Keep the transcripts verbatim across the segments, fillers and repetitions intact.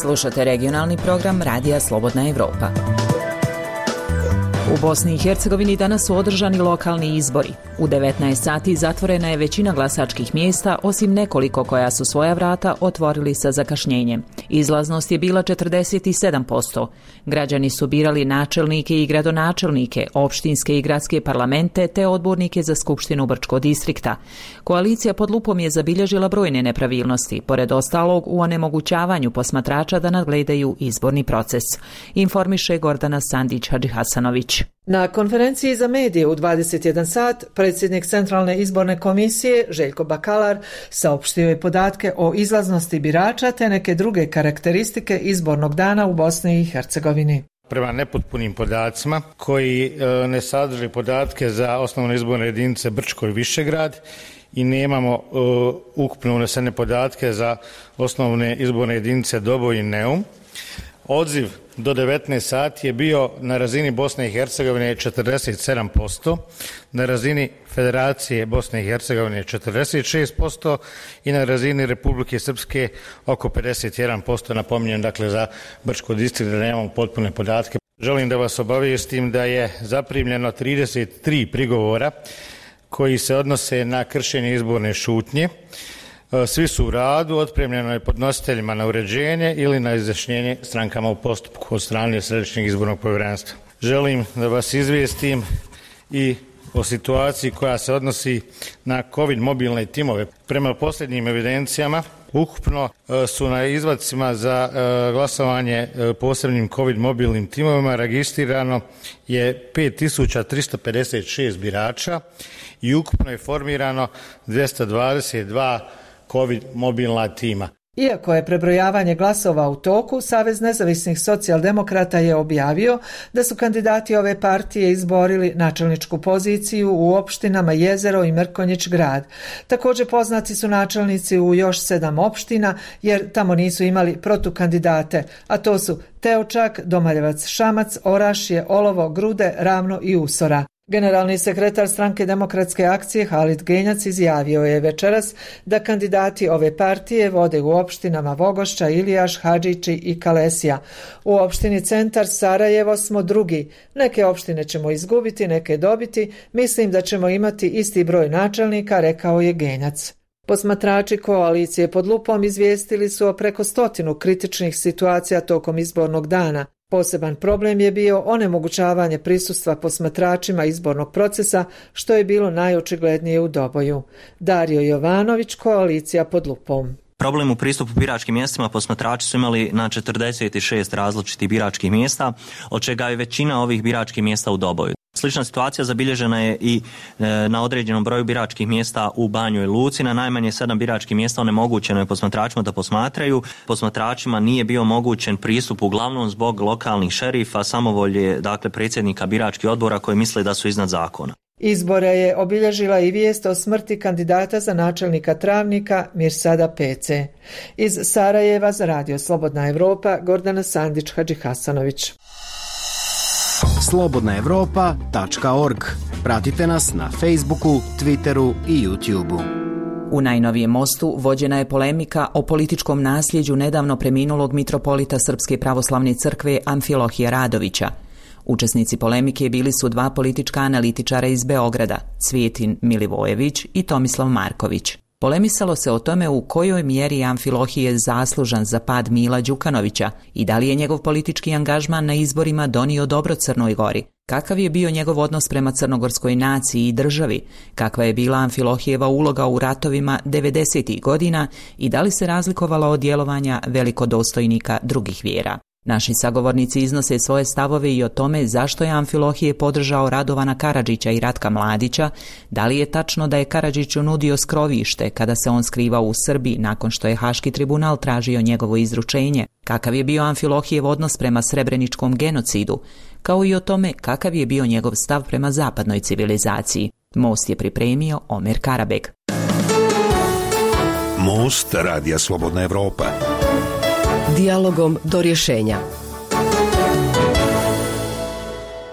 Slušate regionalni program Radija Slobodna Evropa. U Bosni i Hercegovini danas su održani lokalni izbori. U devetnaest sati zatvorena je većina glasačkih mjesta, osim nekoliko koja su svoja vrata otvorili sa zakašnjenjem. Izlaznost je bila četrdeset sedam posto. Građani su birali načelnike i gradonačelnike, opštinske i gradske parlamente te odbornike za Skupštinu Brčkog distrikta. Koalicija pod lupom je zabilježila brojne nepravilnosti, pored ostalog u onemogućavanju posmatrača da nadgledaju izborni proces. Informiše Gordana Sandić-Hadžihasanović. Na konferenciji za medije u dvadeset jedan sat predsjednik Centralne izborne komisije Željko Bakalar saopštio je podatke o izlaznosti birača te neke druge karakteristike izbornog dana u Bosni i Hercegovini. Prema nepotpunim podacima koji e, ne sadrže podatke za osnovne izborne jedinice Brčko i Višegrad i nemamo e, ukupno unesene podatke za osnovne izborne jedinice Doboj i Neum. Odziv do devetnaest sati je bio na razini Bosne i Hercegovine četrdeset sedam posto, na razini Federacije Bosne i Hercegovine četrdeset šest posto i na razini Republike Srpske oko pedeset jedan posto, napominjem dakle za Brčko distrikt da nemamo potpune podatke. Želim da vas obavijestim da je zaprimljeno trideset tri prigovora koji se odnose na kršenje izborne šutnje. Svi su u radu, otpremljeno je podnositeljima na uređenje ili na izjašnjenje strankama u postupku od strane Središnjeg izbornog povjerenstva. Želim da vas izvijestim i o situaciji koja se odnosi na COVID mobilne timove. Prema posljednjim evidencijama, ukupno su na izvadcima za glasovanje posebnim COVID mobilnim timovima registrirano je pet tisuća tristo pedeset šest birača i ukupno je formirano dvjesto dvadeset dva COVID mobilna tima. Iako je prebrojavanje glasova u toku, Savez nezavisnih socijaldemokrata je objavio da su kandidati ove partije izborili načelničku poziciju u opštinama Jezero i Mrkonjić grad. Također poznati su načelnici u još sedam opština jer tamo nisu imali protukandidate, a to su Teočak, Domaljevac, Šamac, Orašje, Olovo, Grude, Ravno i Usora. Generalni sekretar Stranke demokratske akcije Halid Genjac izjavio je večeras da kandidati ove partije vode u opštinama Vogošća, Ilijaš, Hadžići i Kalesija. U opštini Centar Sarajevo smo drugi. Neke opštine ćemo izgubiti, neke dobiti. Mislim da ćemo imati isti broj načelnika, rekao je Genjac. Posmatrači koalicije pod lupom izvijestili su o preko stotinu kritičnih situacija tokom izbornog dana. Poseban problem je bio onemogućavanje prisustva posmatračima izbornog procesa, što je bilo najočiglednije u Doboju. Dario Jovanović, koalicija pod lupom. Problem u pristupu biračkim mjestima posmatrači su imali na četrdeset šest različitih biračkih mjesta, od čega je većina ovih biračkih mjesta u Doboju. Slična situacija zabilježena je i e, na određenom broju biračkih mjesta u Banjoj Luci. Na najmanje sedam biračkih mjesta onemogućeno je posmatračima da posmatraju. Posmatračima nije bio omogućen pristup uglavnom zbog lokalnih šerifa, samovolje, dakle predsjednika biračkih odbora koji misle da su iznad zakona. Izbore je obilježila i vijest o smrti kandidata za načelnika Travnika Mirsada Pece. Iz Sarajeva za Radio Slobodna Evropa, Gordana Sandić-Hadžihasanović. slobodna evropa tačka org. Pratite nas na Facebooku, Twitteru i YouTubeu. U najnovijem mostu vođena je polemika o političkom nasljeđu nedavno preminulog mitropolita Srpske pravoslavne crkve Amfilohija Radovića. Učesnici polemike bili su dva politička analitičara iz Beograda, Cvijetin Milivojević i Tomislav Marković. Polemisalo se o tome u kojoj mjeri Amfilohije je zaslužan za pad Mila Đukanovića i da li je njegov politički angažman na izborima donio dobro Crnoj Gori. Kakav je bio njegov odnos prema crnogorskoj naciji i državi, kakva je bila Amfilohijeva uloga u ratovima devedesetih godina i da li se razlikovala od djelovanja velikodostojnika drugih vjera. Naši sagovornici iznose svoje stavove i o tome zašto je Amfilohije podržao Radovana Karadžića i Ratka Mladića, da li je tačno da je Karadžiću nudio skrovište kada se on skrivao u Srbiji nakon što je Haški tribunal tražio njegovo izručenje, kakav je bio Amfilohijev odnos prema srebreničkom genocidu, kao i o tome kakav je bio njegov stav prema zapadnoj civilizaciji. Most je pripremio Omer Karabeg. Most Radija Slobodna Evropa. Dijalogom do rješenja.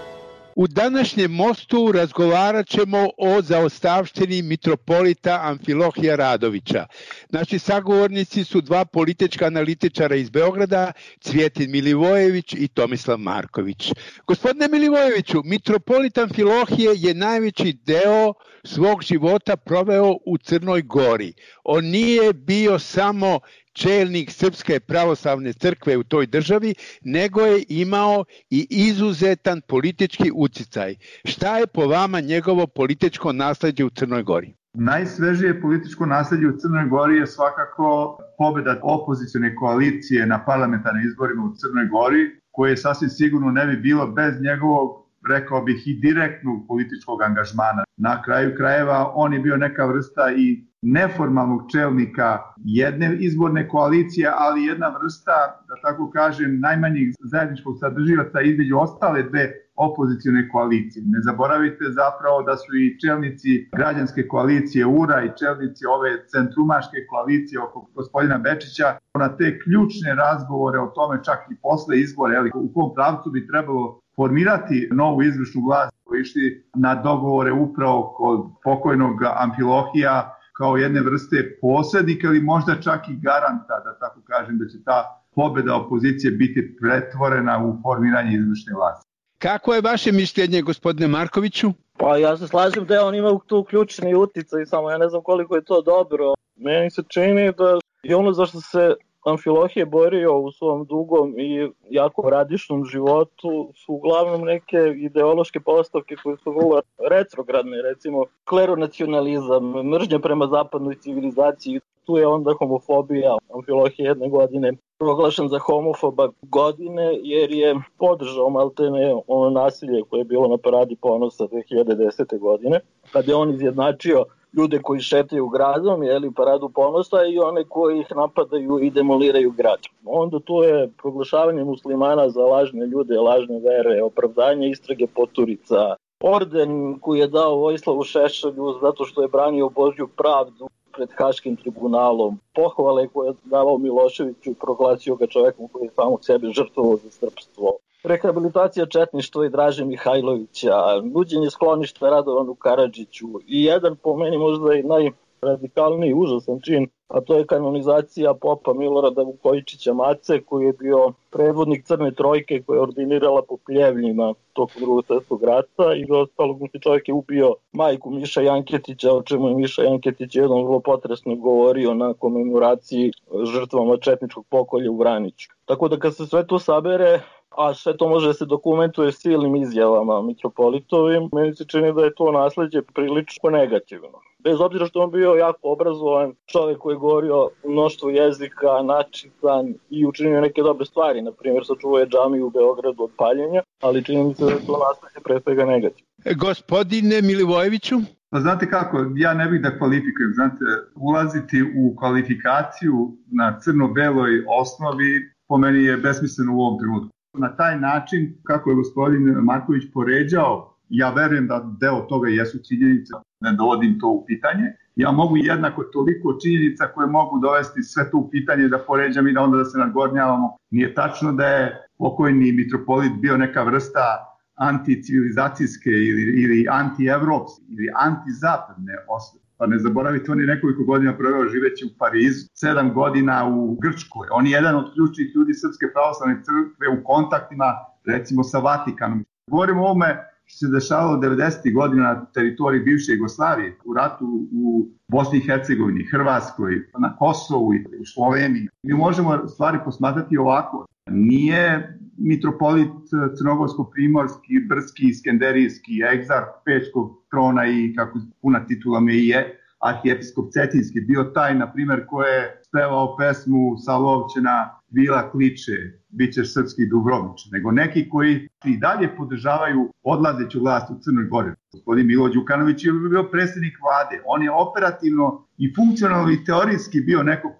U današnjem mostu razgovarat ćemo o zaostavštini mitropolita Amfilohija Radovića. Naši sagovornici su dva politička analitičara iz Beograda, Cvjetin Milivojević i Tomislav Marković. Gospodine Milivojeviću, mitropolit Amfilohije je najveći deo svog života proveo u Crnoj Gori. On nije bio samo čelnik Srpske pravoslavne crkve u toj državi, nego je imao i izuzetan politički uticaj. Šta je po vama njegovo političko nasleđe u Crnoj Gori? Najsvežije političko nasleđe u Crnoj Gori je svakako pobjeda opozicione koalicije na parlamentarnim izborima u Crnoj Gori, koje sasvim sigurno ne bi bilo bez njegovog, rekao bih, i direktnog političkog angažmana. Na kraju krajeva on je bio neka vrsta i neformalnog čelnika jedne izborne koalicije, ali jedna vrsta, da tako kažem, najmanjih zajedničkog sadržioca između ostale dve opozicione koalicije. Ne zaboravite zapravo da su i čelnici građanske koalicije U R A i čelnici ove centrumaške koalicije oko gospodina Bečića na te ključne razgovore o tome, čak i posle izbora, ali u kom pravcu bi trebalo formirati novu izvršnu vlast, koji išli na dogovore upravo kod pokojnog Amfilohija kao jedne vrste posrednika ili možda čak i garanta, da tako kažem, da će ta pobjeda opozicije biti pretvorena u formiranje izvršne vlasti. Kako je vaše mišljenje, gospodine Markoviću? Pa ja se slažem da je on ima tu ključni uticaj, samo ja ne znam koliko je to dobro. Meni se čini da je ono zašto se Amfilohije borio u svom dugom i jako radišnom životu su uglavnom neke ideološke postavke koje su vrlo retrogradne, recimo kleronacionalizam, mržnja prema zapadnoj civilizaciji. Tu je onda homofobija. Amfilohije jedne godine proglašen za homofoba godine jer je podržao maltene ono nasilje koje je bilo na Paradi ponosa dve hiljade desete. godine, kada je on izjednačio ljude koji šetaju gradom, jeli, Paradu ponosa, i one koji ih napadaju i demoliraju grad. Onda tu je proglašavanje muslimana za lažne ljude, lažne vere, opravdanje istrage Poturica, orden koji je dao Vojislavu Šešelju zato što je branio Božju pravdu pred Haškim tribunalom, pohvale koje je davao Miloševiću, proglasio ga čovekom koji je samog sebe žrtvovao za srpstvo. Rehabilitacija četništva i Draže Mihajlovića, nuđenje skloništa Radovanu Karadžiću i jedan po meni možda i najradikalniji užasan čin, a to je kanonizacija popa Milorada Vukojičića Mace, koji je bio predvodnik Crne trojke koja je ordinirala po pljevljima tokom Drugog svjetskog rata i ostalog čovjek je ubio majku Miša Janketića, o čemu je Miša Janketić jednom vrlo potresno govorio na komemoraciji žrtvama četničkog pokolja u Vraniću. Tako da kad se sve to sabere, a sve to može se dokumentuje silnim izjavama mitropolitovim, meni se čini da je to nasleđe prilično negativno. Bez obzira što on bio jako obrazovan, čovjek koji je govorio mnoštvo jezika, načitan i učinio neke dobre stvari, na primjer sačuvao je džamiju u Beogradu od paljenja, ali čini mi se da je to nasleđe pre svega negativno. Gospodine Milivojeviću? Pa znate kako, ja ne bih da kvalifikujem, znate, ulaziti u kvalifikaciju na crno-beloj osnovi po meni je besmisleno u ovom trenutku. Na taj način, kako je gospodin Marković poređao, ja verujem da deo toga jesu činjenice, ne dovodim to u pitanje. Ja mogu jednako toliko činjenica koje mogu dovesti sve to u pitanje da poređam i da onda da se nadgornjavamo. Nije tačno da je pokojni mitropolit bio neka vrsta anticivilizacijske ili, ili antievropske ili antizapadne osvete. Pa ne zaboravite, on je nekoliko godina proveo živeći u Parizu, sedam godina u Grčkoj. On je jedan od ključnih ljudi Srpske pravoslavne crkve u kontaktima, recimo, sa Vatikanom. Govorimo o ovome što se dešavalo devedesetih godina na teritoriji bivše Jugoslavije, u ratu u Bosni i Hercegovini, Hrvatskoj, na Kosovu i u Sloveniji. Mi možemo stvari posmatrati ovako. Nije mitropolit crnogorsko-primorski, brdski, skenderijski, egzarh Pečkog trona i, kako puna titula me i je, arhijepiskop Cetinski, bio taj, na primjer, ko je spevao pesmu Salovćena Vila kliče, bit ćeš srpski Dubrovnič, nego neki koji i dalje podržavaju odlazeću vlast u Crnoj Gori. Gospodin Milo Đukanović je bio predsjednik vlade, on je operativno i funkcionalno i teorijski bio neko ko je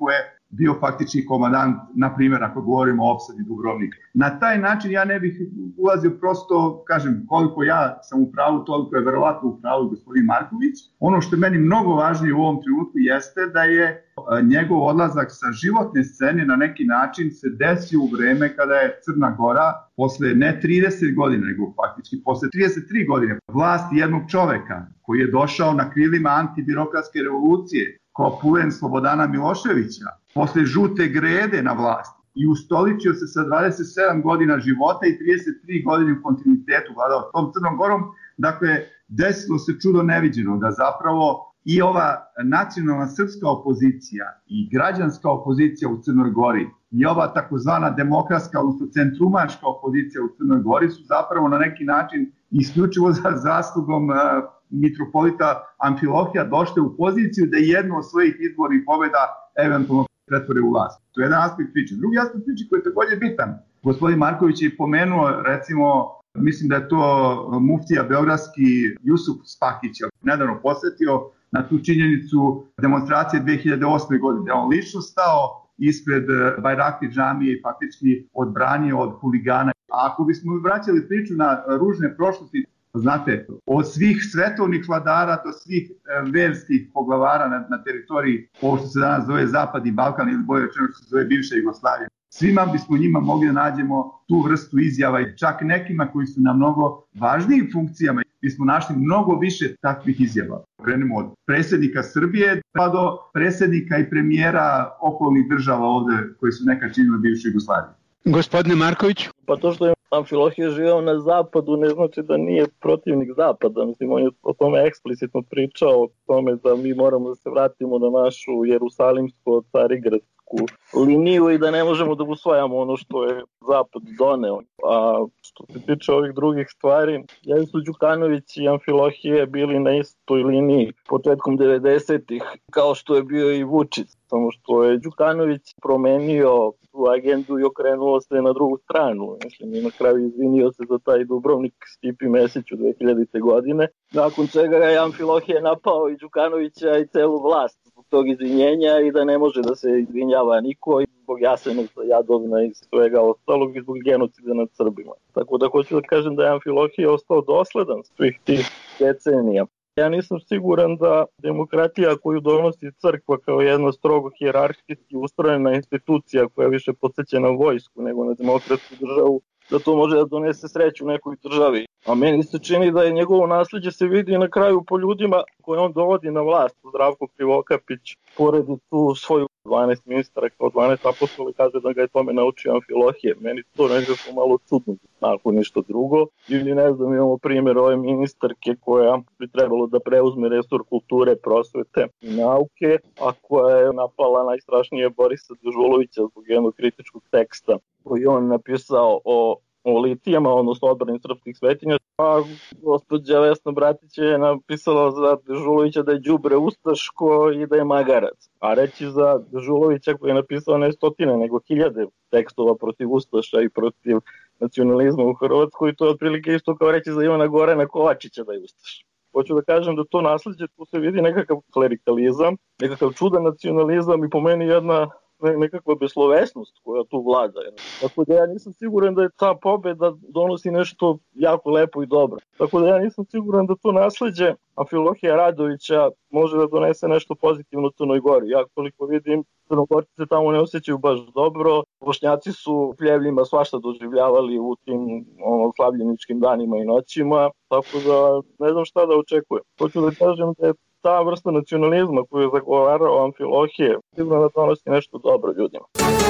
bio faktički komandant, na primjer, ako govorimo o opsadi Dubrovnika. Na taj način ja ne bih ulazio, prosto, kažem, koliko ja sam u pravu, toliko je verovatno u pravu gospodin Marković. Ono što je meni mnogo važnije u ovom trenutku jeste da je njegov odlazak sa životne scene na neki način se desio u vreme kada je Crna Gora posle ne trideset godina, nego faktički posle trideset tri godine vlasti jednog čoveka koji je došao na krilima antibirokratske revolucije kao pulen Slobodana Miloševića, posle žute grede na vlasti i ustoličio se sa dvadeset sedam godina života i trideset tri godine u kontinuitetu vladao tom Crnom Gorom. Dakle, desilo se čudo neviđeno da zapravo i ova nacionalna srpska opozicija i građanska opozicija u Crnoj Gori i ova takozvana demokratska, odnosno centrumaška opozicija u Crnoj Gori su zapravo na neki način isključivo za zaslugom uh, mitropolita Amfilohija došle u poziciju da jednu od svojih izbornih pobjeda eventualno pretvore u vlast. To je jedan aspekt priče. Drugi aspekt priče koji je također bitan. Gospodin Marković je pomenuo, recimo, mislim da je to muftija beogradski Jusuf Spahić, nedavno posjetio na tu činjenicu demonstracije dve hiljade osme. godine, da on lično stao ispred Bajrakli džamije i faktički odbranio od huligana. A ako bismo vraćali priču na ružne prošlosti, znate, od svih svetovnih vladara do svih verskih poglavara na, na teritoriji ovo što se danas zove Zapadni Balkan ili bolje rečeno što se zove bivša Jugoslavija, svima bismo njima mogli da nađemo tu vrstu izjava i čak nekima koji su na mnogo važnijim funkcijama bismo našli mnogo više takvih izjava. Krenemo od predsjednika Srbije pa do predsjednika i premijera okolnih država ovde koji su nekad činili bivšu Jugoslaviju. Gospodine Marković? Pa to što je Amfilohije živeo na zapadu ne znači da nije protivnik zapada. Mislim, on je o tome eksplicitno pričao, o tome da mi moramo da se vratimo na našu jerusalimsko-carigradsku liniju i da ne možemo da usvajamo ono što je zapad doneo. A što se tiče ovih drugih stvari, ja su Đukanović i Amfilohije bili na istoj liniji početkom devedesetih, kao što je bio i Vučić. Samo što je Đukanović promenio tu agendu i okrenuo se na drugu stranu. Mislim, i na kraju izvinio se za taj Dubrovnik Stipi Mesiću dve hiljadite. godine. Nakon čega je Amfilohije napao i Đukanovića i celu vlast zbog tog izvinjenja i da ne može da se izvinjava niko i zbog Jasenovca, Jadovna i svega ostalog i zbog genocida nad Srbima. Tako da hoću da kažem da je Amfilohije ostao dosledan svih tih decenija. Ja nisam siguran da demokratija koju donosi crkva kao jedna strogo hijerarhijski ustrojena institucija koja više podsjeća na vojsku nego na demokratsku državu, da to može da donese sreću u nekoj državi. A meni se čini da je njegovo nasljeđe se vidi na kraju po ljudima koje on dovodi na vlast. Zdravko Krivokapić poredi tu svoju dvanaest ministara kao dvanaest apostola, kaže da ga je tome naučio Amfilohije. Meni to nekako malo čudno, nakon ništa drugo. Ili ne znam, imamo primjer ove ministarke koja bi trebalo da preuzme resor kulture, prosvete i nauke, a koja je napala najstrašnije Borisa Dežulovića zbog jednog kritičkog teksta koji on napisao o o litijama, odnosno odbrani srpskih svetinja, a gospođa Vesna Bratić je napisala za Dežulovića da je đubre ustaško i da je magarac. A reći za Dežulovića koji je napisao ne stotine, nego hiljade tekstova protiv ustaša i protiv nacionalizma u Hrvatskoj, to je otprilike isto kao reći za Ivana Gorana Kovačića da je ustaš. Hoću da kažem da to nasljeđe, tu se vidi nekakav klerikalizam, nekakav čudan nacionalizam i po meni jedna nekakva beslovesnost koja tu vlada. Tako da ja nisam siguran da je ta pobeda donosi nešto jako lepo i dobro. Tako da ja nisam siguran da to nasljeđe Amfilohija Radovića može da donese nešto pozitivno u Crnoj Gori. Ja koliko vidim, Crnogorci se tamo ne osjećaju baš dobro. Bošnjaci su pljevljima svašta doživljavali u tim ono, slavljeničkim danima i noćima. Tako da ne znam šta da očekujem. Hoću da kažem da je ta vrsta nacionalizma koju je zagovarao Amfilohije sigurno da donosi nešto dobro ljudima.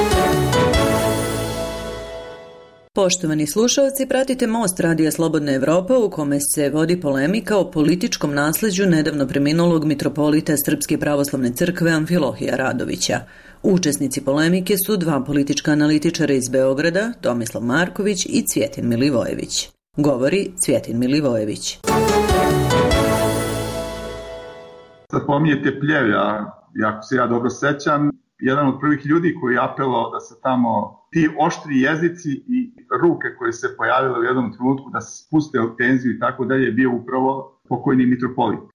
Poštovani slušalci, pratite Most Radija Slobodna Evropa u kome se vodi polemika o političkom nasljeđu nedavno preminulog mitropolita Srpske pravoslavne crkve Amfilohija Radovića. Učesnici polemike su dva politička analitičara iz Beograda, Tomislav Marković i Cvjetin Milivojević. Govori Cvjetin Milivojević. Sad pominjete Pljevlja, jako se ja dobro sećam, jedan od prvih ljudi koji je apelao da se tamo ti oštri jezici i ruke koje se pojavile u jednom trenutku da se spuste od tenziju i tako dalje je bio upravo pokojni mitropolit.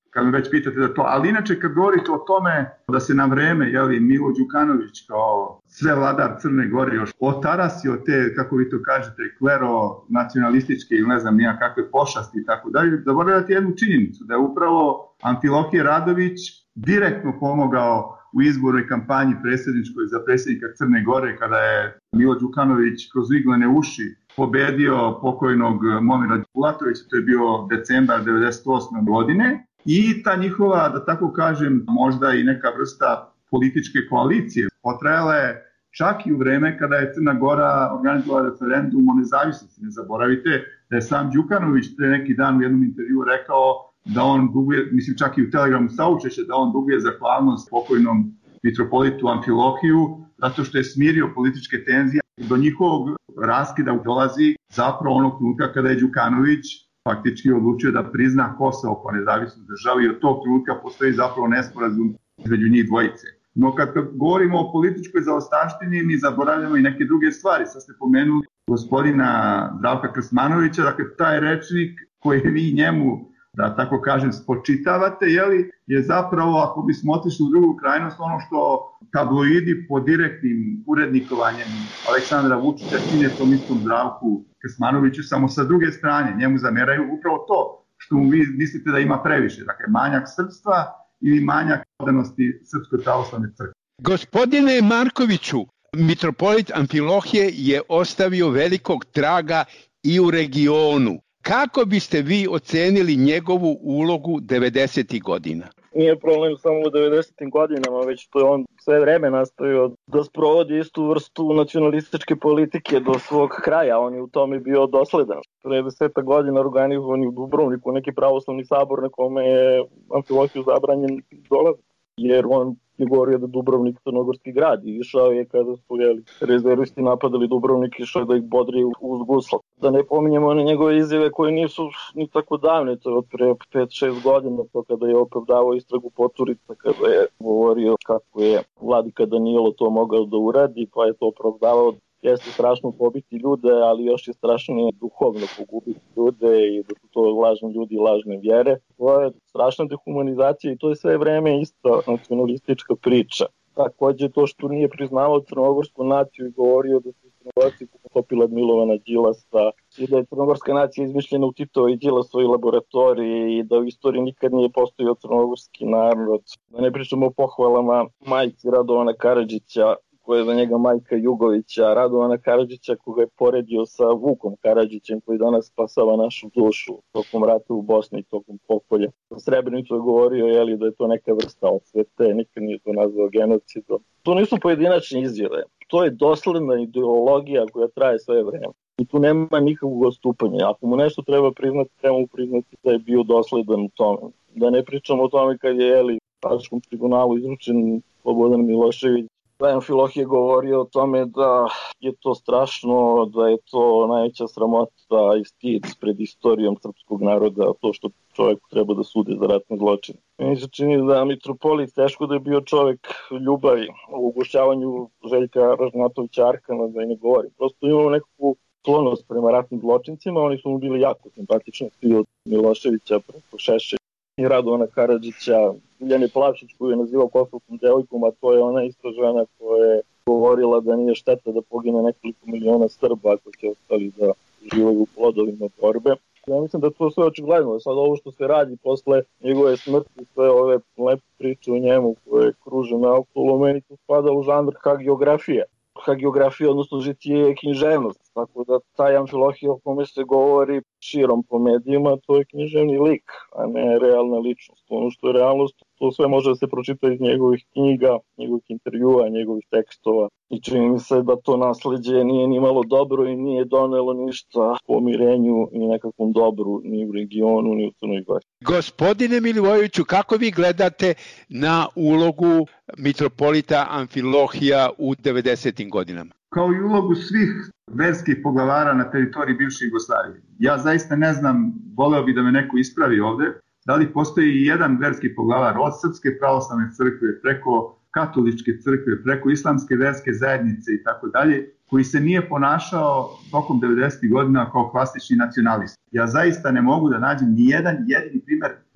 kad me već pitate da to, ali inače kad govorite o tome da se na vreme, jeli, Milo Đukanović kao sve vladar Crne Gore još otarasio te, kako vi to kažete, klero nacionalističke ili ne znam nija kakve pošasti i tako dalje, zaboravljate jednu činjenicu, da je upravo Amfilohije Radović direktno pomogao u izbornoj kampanji predsjedničkoj za predsjednika Crne Gore, kada je Milo Đukanović kroz iglene uši pobedio pokojnog Momira Đulatovića, to je bio decembar devedeset osme godine, i ta njihova, da tako kažem, možda i neka vrsta političke koalicije potrajala je čak i u vreme kada je Crna Gora organizovala referendum o nezavisnosti. Ne zaboravite da je sam Đukanović pre neki dan u jednom intervju rekao da on duguje, mislim čak i u Telegramu saučešće, da on duguje zahvalnost pokojnom mitropolitu Amfilohiju zato što je smirio političke tenzije. Do njihovog raskida dolazi zapravo onog trenutka kada je Đukanović faktički odlučio da prizna Kosovo kao nezavisnu državu i od tog trenutka postoji zapravo nesporazum između njih dvojice. No kad govorimo o političkoj zaostavštini, mi zaboravljamo i neke druge stvari. Sad ste pomenuli gospodina Zdravka Krsmanovića, dakle taj rečnik koji vi njemu, da tako kažem, spočitavate, jeli, je zapravo, ako bismo otišli u drugu krajnost, ono što tabloidi pod direktnim urednikovanjem Aleksandra Vučića čine tom istom Zdravku Krsmanoviću, samo sa druge strane. Njemu zameraju upravo to što mu vi mislite da ima previše, dakle manjak srpstva ili manjak odanosti Srpskoj pravoslavnoj crkvi. Gospodine Markoviću, mitropolit Amfilohije je ostavio velikog traga i u regionu. Kako biste vi ocenili njegovu ulogu devedesetih godina? Nije problem samo u devedesetim godinama, već to je on sve vreme nastavio da sprovodi istu vrstu nacionalističke politike do svog kraja. On je u tome bio dosledan. Pre deseta godina organizovan u Dubrovniku neki pravoslavni sabor na kome je Amfilohiju zabranjen dolazak, jer on je govorio da Dubrovnik crnogorski grad i išao je kada su jeli, rezervisti napadali Dubrovnik, išao da ih bodri uz gusla. Da ne pominjemo one njegove izjave koje nisu ni tako davne, to je od pre pet šest godina, to kada je opravdavao istragu Poturica, kada je govorio kako je vladika Danilo to mogao da uradi, pa je to opravdavao. Jeste strašno pobiti ljude, ali još je strašnije duhovno pogubiti ljude i da su to lažni ljudi i lažne vjere. To je strašna dehumanizacija i to je sve vreme ista nacionalistička priča. Takođe to što nije priznavao crnogorsku naciju i govorio da su Crnogorci potopili od Milovana Đilasa i da je crnogorska nacija izmišljena u Titovoj i Đilasovoj laboratoriji i da u istoriji nikad nije postojao crnogorski narod. Da ne pričamo o pohvalama majci Radovana Karadžića, koja je za njega majka Jugovića, Radovana Karadžića koga je poredio sa Vukom Karadžićem koji danas spasava našu dušu tokom rata u Bosni i tokom pokolja. Za Srebrenicu je govorio jeli, da je to neka vrsta osvete, nikad nije to nazvao genocidom. To nisu pojedinačne izjave, to je dosledna ideologija koja traje sve vreme. I tu nema nikakvog odstupanja. Ako mu nešto treba priznati, treba mu priznati da je bio dosledan u tome. Da ne pričamo o tome kad je jeli, u Haškom tribunalu izručen Slobodan Milošević. Amfilohije govorio o tome da je to strašno, da je to najveća sramota i stid pred istorijom srpskog naroda, to što čovjek treba da sude za ratne zločine. Meni se čini da mitropolit teško da je bio čovjek ljubavi u ugošćavanju Željka Ražnatovića Arkana, da i ne govorim. Prosto imamo nekakvu sklonost prema ratnim zločincima, oni su mu bili jako simpatični, svi od Miloševića preko Šešelja i Radovana Karadžića, Ljene Plavšić koju je nazivao kosovskom devojkom, a to je ona ista žena koja je govorila da nije šteta da pogine nekoliko miliona Srba ako će ostali da živaju u plodovima borbe. Ja mislim da to sve očigledno. Sad ovo što se radi posle njegove smrti, sve ove lepe priče o njemu koje kruže naokolo, meni to spada u žanr hagiografije. Hagiografija, odnosno žitije je književnost, tako da taj Amfilohije o kome se govori širom po medijima, to je književni lik, a ne realna ličnost. Ono što je realnost, to sve može da se pročita iz njegovih knjiga, njegovih intervjua, njegovih tekstova. I čini mi se da to nasleđe nije ni malo dobro i nije donelo ništa pomirenju i nekakvom dobru ni u regionu, ni u Crnoj Gori. Gospodine Milivojeviću, kako vi gledate na ulogu mitropolita Amfilohija u devedesetim godinama? Kao i ulogu svih verskih poglavara na teritoriji bivše Jugoslavije. Ja zaista ne znam, voleo bi da me neko ispravi ovde, da li postoji i jedan verski poglavar od Srpske pravoslavne crkve, preko katoličke crkve, preko islamske verske zajednice i tako dalje, koji se nije ponašao tokom devedesetih godina kao klasični nacionalist. Ja zaista ne mogu da nađem ni jedan jedini primer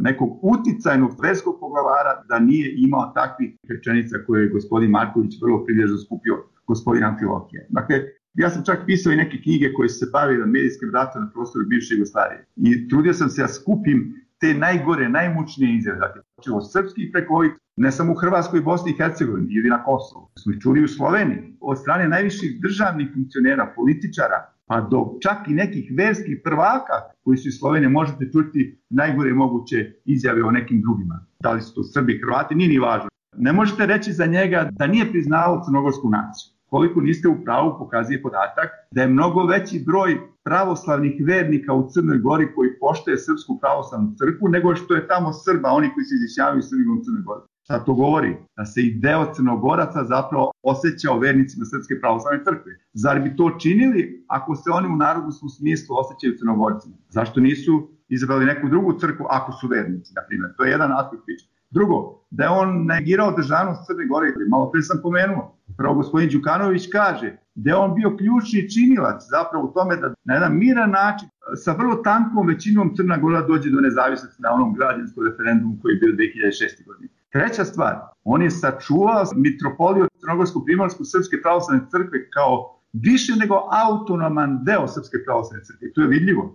nekog uticajnog verskog poglavara da nije imao takvih rečenica koje je gospodin Marković vrlo prilježno skupio gospodin Amfilohije. Dakle, ja sam čak pisao i neke knjige koje su se bavile medijskim ratom na prostoru bivše Jugoslavije i trudio sam se da skupim te najgore, najmučnije izjave. Dakle, od srpskih preko ovih, ne samo u Hrvatskoj, Bosni i Hercegovini ili na Kosovu. Smo ih čuli u Sloveniji, od strane najviših državnih funkcionera, političara, pa do čak i nekih verskih prvaka koji su iz Slovenije, možete čuti najgore moguće izjave o nekim drugima. Da li su to Srbi, Hrvati, nije ni važno. Ne možete reći za njega da nije priznao crnogorsku naciju. Koliko niste u pravu, pokazuje podatak da je mnogo veći broj pravoslavnih vernika u Crnoj Gori koji poštuje Srpsku pravoslavnu crkvu nego što je tamo Srba, oni koji se izjašnjavaju Srbima u Crnoj Gori. Šta to govori? Da se i deo Crnogoraca zapravo osjećao vernicima Srpske pravoslavne crkve. Zar bi to činili ako se oni u narodnom smislu osjećaju Crnogorcima? Zašto nisu izabrali neku drugu crkvu ako su vernici, na primjer? To je jedan aspekt priče. Drugo, da je on negirao državnost Crne Gore, malo pre sam pomenuo. Prvo gospodin Đukanović kaže da je on bio ključni činilac zapravo u tome da na jedan miran način sa vrlo tankom većinom Crna Gora dođe do nezavisnosti na onom građanskom referendumu koji je bio dve hiljade šeste. godine. Treća stvar, on je sačuvao mitropoliju Crnogorsko-Primorsku Srpske pravoslavne crkve kao više nego autonoman deo Srpske pravoslavne crkve. To je vidljivo.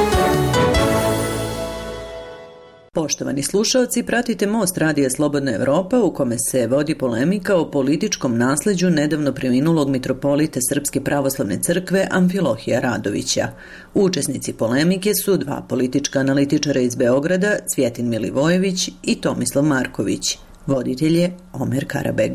Poštovani slušalci, pratite Most radija Slobodna Evropa u kome se vodi polemika o političkom nasleđu nedavno preminulog mitropolita Srpske pravoslavne crkve Amfilohija Radovića. Učesnici polemike su dva politička analitičara iz Beograda, Cvjetin Milivojević i Tomislav Marković. Voditelj je Omer Karabeg.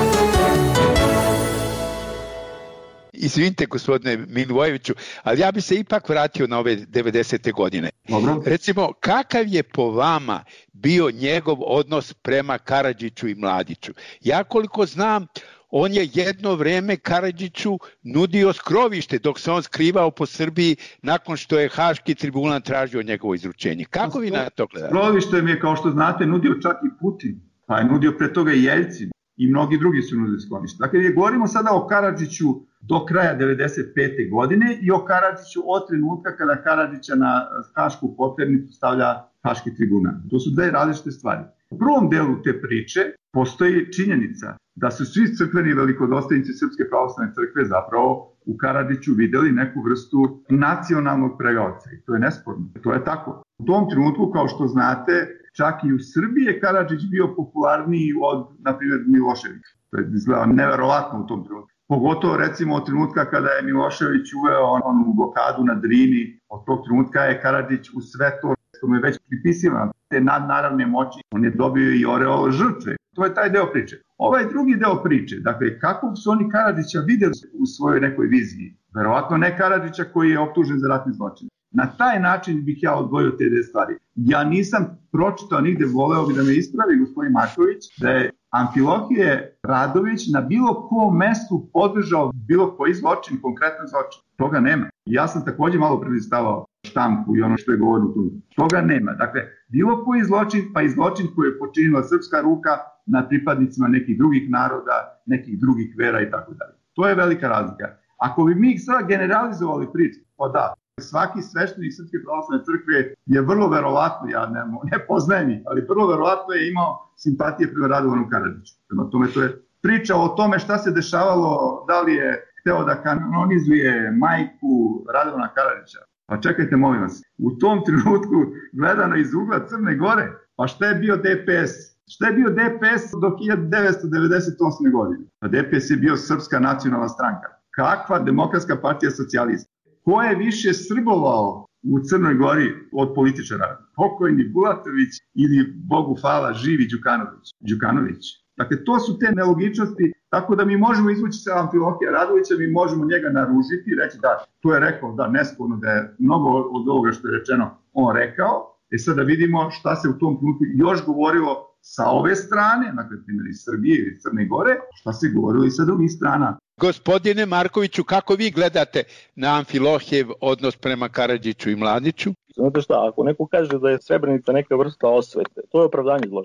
Izvinite, gospodine Milivojeviću, ali ja bi se ipak vratio na ove devedesete godine. Dobro. Recimo, kakav je po vama bio njegov odnos prema Karadžiću i Mladiću? Ja koliko znam, on je jedno vreme Karadžiću nudio skrovište dok se on skrivao po Srbiji nakon što je Haški tribunal tražio njegovo izručenje. Kako vi na to gledate? Skrovište mi je, kao što znate, nudio čak i Putin, pa je nudio pre toga i Jeljcin i mnogi drugi su nudili skrovište. Dakle, govorimo sada o Karadžiću do kraja devedeset pete. godine i o Karadžiću od trenutka kada Karadžića na Hašku poternicu stavlja Haški tribunal. To su dve različite stvari. U prvom delu te priče postoji činjenica da su svi crkveni velikodostojnici Srpske pravoslavne crkve zapravo u Karadžiću videli neku vrstu nacionalnog pregaoca i to je nesporno. To je tako. U tom trenutku, kao što znate, čak i u Srbiji je Karadžić bio popularniji od, na primjer, Miloševića. To je izgledalo neverovatno u tom trenutku. Pogotovo recimo od trenutka kada je Milošević uveo onu blokadu na Drini, od tog trenutka je Karadžić u sve to što mu je već pripisivano, te nadnaravne moći, on je dobio i oreol žrtve. To je taj deo priče. Ovaj drugi deo priče, dakle, kako su oni Karadžića videli u svojoj nekoj viziji? Verovatno ne Karadžića koji je optužen za ratni zločin. Na taj način bih ja odvojio te dve stvari. Ja nisam pročitao nigde, voleo bi da me ispravi gospodin Marković, da je Amfilohije Radović na bilo kom mestu podržao bilo koji zločin, konkretan zločin. Toga nema. Ja sam također malo prelistavao štampu i ono što je govorio tu. Toga nema. Dakle, bilo koji zločin, pa i zločin koji je počinila srpska ruka nad pripadnicima nekih drugih naroda, nekih drugih vera i tako dalje. To je velika razlika. Ako bi mi sada generalizovali priču, pa da, svaki sveštenik Srpske pravoslavne crkve je vrlo verovatno, ja ne, ne poznajem ih, ali vrlo verovatno je imao simpatije prema Radovanu Karadžiću. Prema tome, to je priča o tome šta se dešavalo, da li je hteo da kanonizuje majku Radovana Karadžića. Pa čekajte, molim vas, u tom trenutku gledano iz ugla Crne Gore, pa šta je bio D P S? Šta je bio D P S do hiljadu devetsto devedeset osme. godine? Pa D P S je bio Srpska nacionalna stranka. Kakva Demokratska partija socijalista? Ko je više srbovao u Crnoj Gori od političara? Pokojni Bulatović ili, Bogu hvala, živi Đukanović? Đukanović. Dakle, to su te nelogičnosti, tako da mi možemo izvući sa Amfilohija Radovića, mi možemo njega naružiti i reći da, to je rekao, da, nesporno da je mnogo od ovoga što je rečeno on rekao. E sad da vidimo šta se u tom trenutku još govorilo sa ove strane, dakle, primjer iz Srbije ili Crne Gore, šta se govorilo i sa drugih strana. Gospodine Markoviću, kako vi gledate na Amfilohijev odnos prema Karadžiću i Mladiću? Znate šta, ako neko kaže da je Srebrenica neka vrsta osvete, to je opravdanje zločina.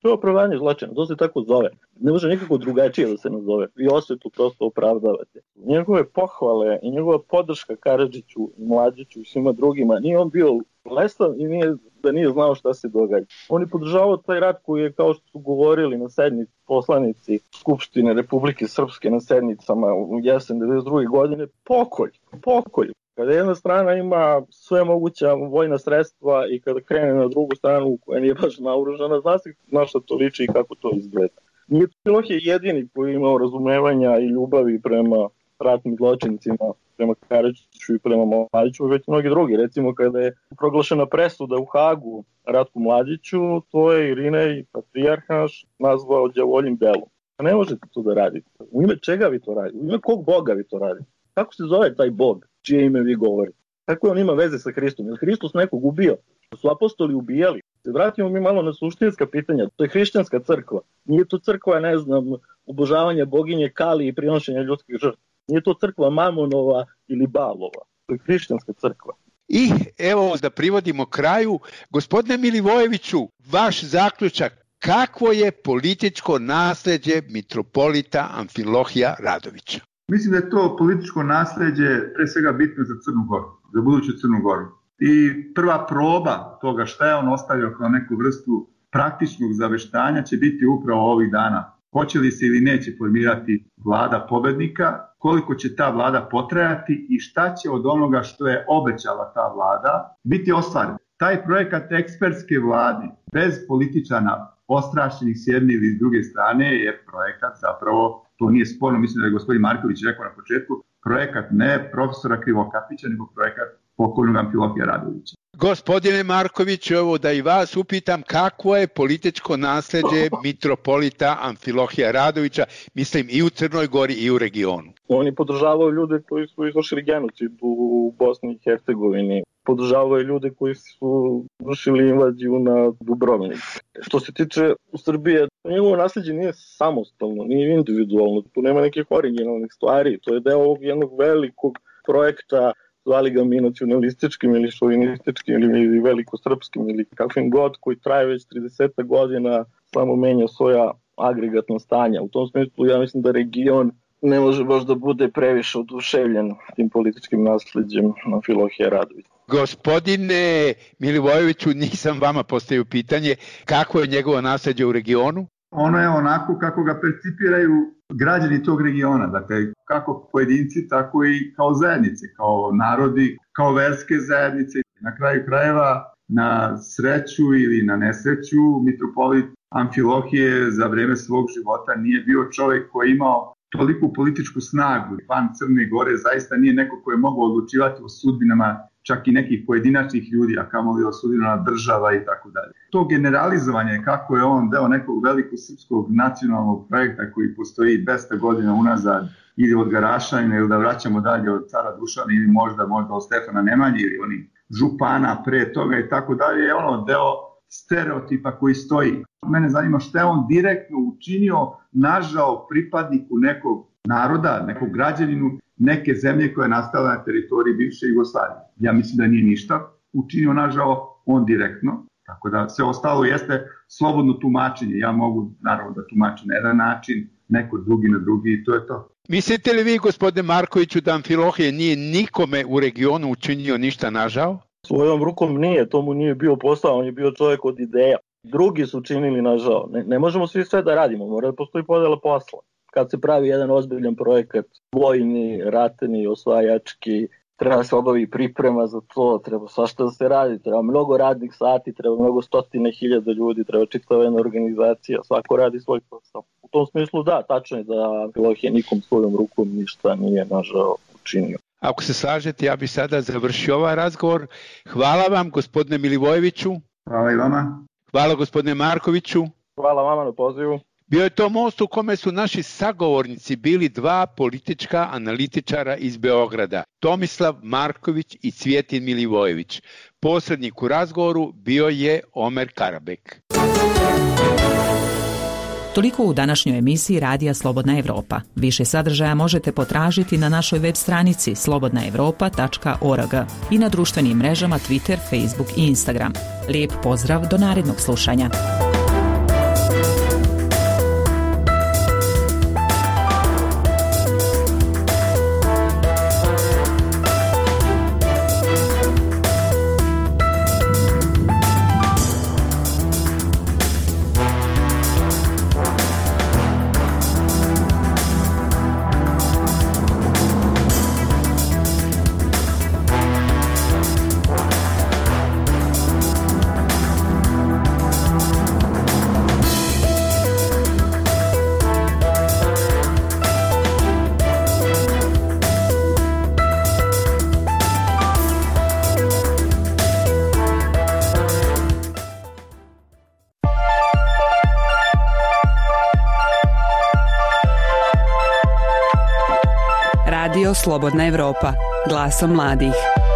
To je opravdanje zločina, to se tako zove. Ne može nikako drugačije da se nazove. Vi osvetu prosto opravdavate. Njegove pohvale i njegova podrška Karadžiću i Mladiću i svima drugima, nije on bio blesav i nije, da nije znao šta se događa. On je podržavao taj rat koji je, kao što su govorili na sednici poslanici Skupštine Republike Srpske na sednicama u jesen devedeset druge godine, pokolj, pokolj. Kada jedna strana ima sve moguća vojna sredstva i kada krene na drugu stranu koja nije baš naoružana, zna se na što to liči i kako to izgleda. Nije Amfilohije jedini koji je imao razumevanja i ljubavi prema ratnim zločincima, prema Karadžiću i prema Mladiću, već mnogi drugi. Recimo kada je proglašena presuda u Hagu Ratku Mladiću, to je Irinej Patrijarhaš nazvao đavoljim delom. Ne možete to da radite. U ime čega vi to radite? U ime kog Boga vi to radite? Kako se zove taj Bog čije ime vi govorite? Kako on ima veze sa Hristom? Je li Hristos nekog ubio? Su apostoli ubijali? Se vratimo mi malo na suštinska pitanja. To je hrišćanska crkva. Nije to crkva, ne znam, obožavanja boginje Kali i prinošenja ljudskih žrtva. Nije to crkva Mamonova ili Balova. To je hrišćanska crkva. I evo da privodimo kraju. Gospodine Milivojeviću, vaš zaključak. Kakvo je političko nasleđe mitropolita Amfilohija Radovića? Mislim da je to političko nasleđe pre svega bitno za Crnu Goru, za buduću Crnu Goru. I prva proba toga šta je on ostavio kao neku vrstu praktičnog zaveštanja će biti upravo ovih dana. Hoće li se ili neće formirati vlada pobednika, koliko će ta vlada potrajati i šta će od onoga što je obećala ta vlada biti ostvareno. Taj projekat ekspertske vlade bez političana ostrašćenih s jedne ili s druge strane je projekat zapravo, to nije sporno, mislim da je gospodin Marković rekao na početku, projekat ne profesora Krivokapića, nego projekat pokojnog Amfilohija Radovića. Gospodine Markoviću, evo da i vas upitam kakvo je političko nasleđe mitropolita Amfilohija Radovića, mislim i u Crnoj Gori i u regionu. Oni podržavaju ljude koji su izvršili genocid u Bosni i Hercegovini. Podržavaju ljude koji su vršili invaziju na Dubrovnik. Što se tiče Srbije, njegovo nasleđe nije samostalno, nije individualno. Tu nema nekih originalnih stvari. To je deo ovog jednog velikog projekta, zvali ga mi nacionalističkim ili šovinističkim ili velikosrpskim ili kakvim god, koji traje već trideset godina, samo menja svoja agregatna stanja. U tom smislu ja mislim da region ne može baš da bude previše oduševljen tim političkim nasleđem Amfilohija Radovića. Gospodine Milivojeviću, nisam vama postavio pitanje kako je njegovo nasleđe u regionu? Ono je onako kako ga percipiraju građani tog regiona, dakle kako pojedinci, tako i kao zajednice, kao narodi, kao verske zajednice. Na kraju krajeva, na sreću ili na nesreću, mitropolit Amfilohije za vreme svog života nije bio čovjek koji je imao toliku političku snagu. Van Crne Gore zaista nije neko koji je mogao odlučivati o sudbinama čak i nekih pojedinačnih ljudi, a kamoli o sudbinama država i tako dalje. To generalizovanje kako je on deo nekog velikog srpskog nacionalnog projekta koji postoji dvesta godina unazad, ili od Garašanina, ili da vraćamo dalje od cara Dušana, ili možda, možda od Stefana Nemanje, ili oni župana pre toga i tako dalje, je ono deo stereotipa koji stoji. Mene zanima šta je on direktno učinio, nažao pripadniku nekog naroda, nekog građaninu, neke zemlje koja je nastala na teritoriji bivše Jugoslavije. Ja mislim da nije ništa učinio, nažao, on direktno. Tako da sve ostalo jeste slobodno tumačenje. Ja mogu, naravno, da tumačim na jedan način, neko drugi na drugi i to je to. Mislite li vi, gospodine Markoviću, da Amfilohije nije nikome u regionu učinio ništa nažao? Svojom rukom nije, to mu nije bio posao, on je bio čovjek od ideja. Drugi su činili nažao. Ne, ne možemo svi sve da radimo, mora da postoji podjela posla. Kad se pravi jedan ozbiljan projekat, vojni, ratni, osvajački, treba se obavi priprema za to, treba svašta da se radi, treba mnogo radnih sati, treba mnogo stotine hiljada ljudi, treba čitava jedna organizacija, svako radi svoj posao. U tom smislu da, tačno je da Amfilohije nikom svojom rukom ništa nije nažao učinio. Ako se slažete, ja bih sada završio ovaj razgovor. Hvala vam, gospodine Milivojeviću. Hvala i vama. Hvala, gospodine Markoviću. Hvala vama na pozivu. Bio je to most u kome su naši sagovornici bili dva politička analitičara iz Beograda, Tomislav Marković i Cvjetin Milivojević. Posrednik u razgovoru bio je Omer Karabek. Toliko u današnjoj emisiji Radija Slobodna Evropa. Više sadržaja možete potražiti na našoj web stranici slobodna evropa tačka org i na društvenim mrežama Twitter, Facebook i Instagram. Lijep pozdrav do narednog slušanja. Radio Slobodna Evropa, glasom mladih.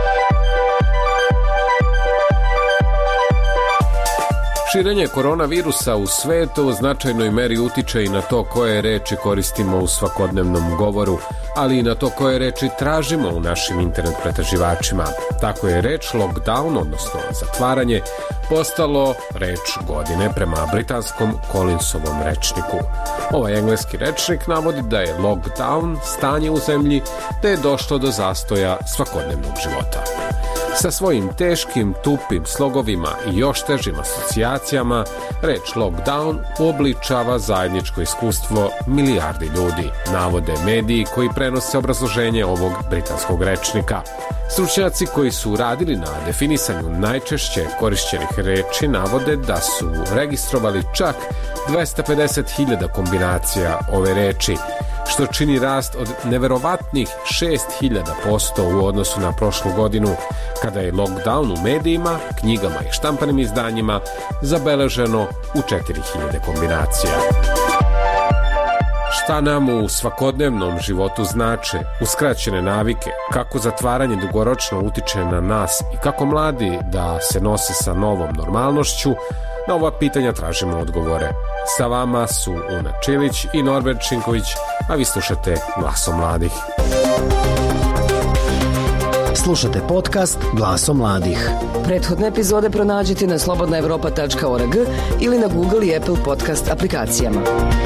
Širenje koronavirusa u svetu u značajnoj meri utiče i na to koje reči koristimo u svakodnevnom govoru, ali i na to koje reči tražimo u našim internet pretraživačima. Tako je reč lockdown, odnosno zatvaranje, postalo reč godine prema britanskom Collinsovom rečniku. Ovaj engleski rečnik navodi da je lockdown stanje u zemlji, da je došlo do zastoja svakodnevnog života. Sa svojim teškim, tupim slogovima i još težim asocijacijama, reč lockdown uobličava zajedničko iskustvo milijardi ljudi, navode mediji koji prenose obrazloženje ovog britanskog rečnika. Stručnjaci koji su radili na definisanju najčešće korišćenih reči navode da su registrovali čak dvesta pedeset hiljada kombinacija ove reči, što čini rast od neverovatnih šest hiljada posto u odnosu na prošlu godinu, kada je lockdown u medijima, knjigama i štampanim izdanjima zabeleženo u četiri hiljade kombinacija. Šta nam u svakodnevnom životu znače uskraćene navike, kako zatvaranje dugoročno utiče na nas i kako mladi da se nose sa novom normalnošću, na ova pitanja tražimo odgovore. Sa vama su Una Čilić i Norbert Činković, a vi slušate Glasom mladih. Slušate podcast Glasom mladih. Prethodne epizode pronađite na slobodna evropa tačka org ili na Google i Apple podcast aplikacijama.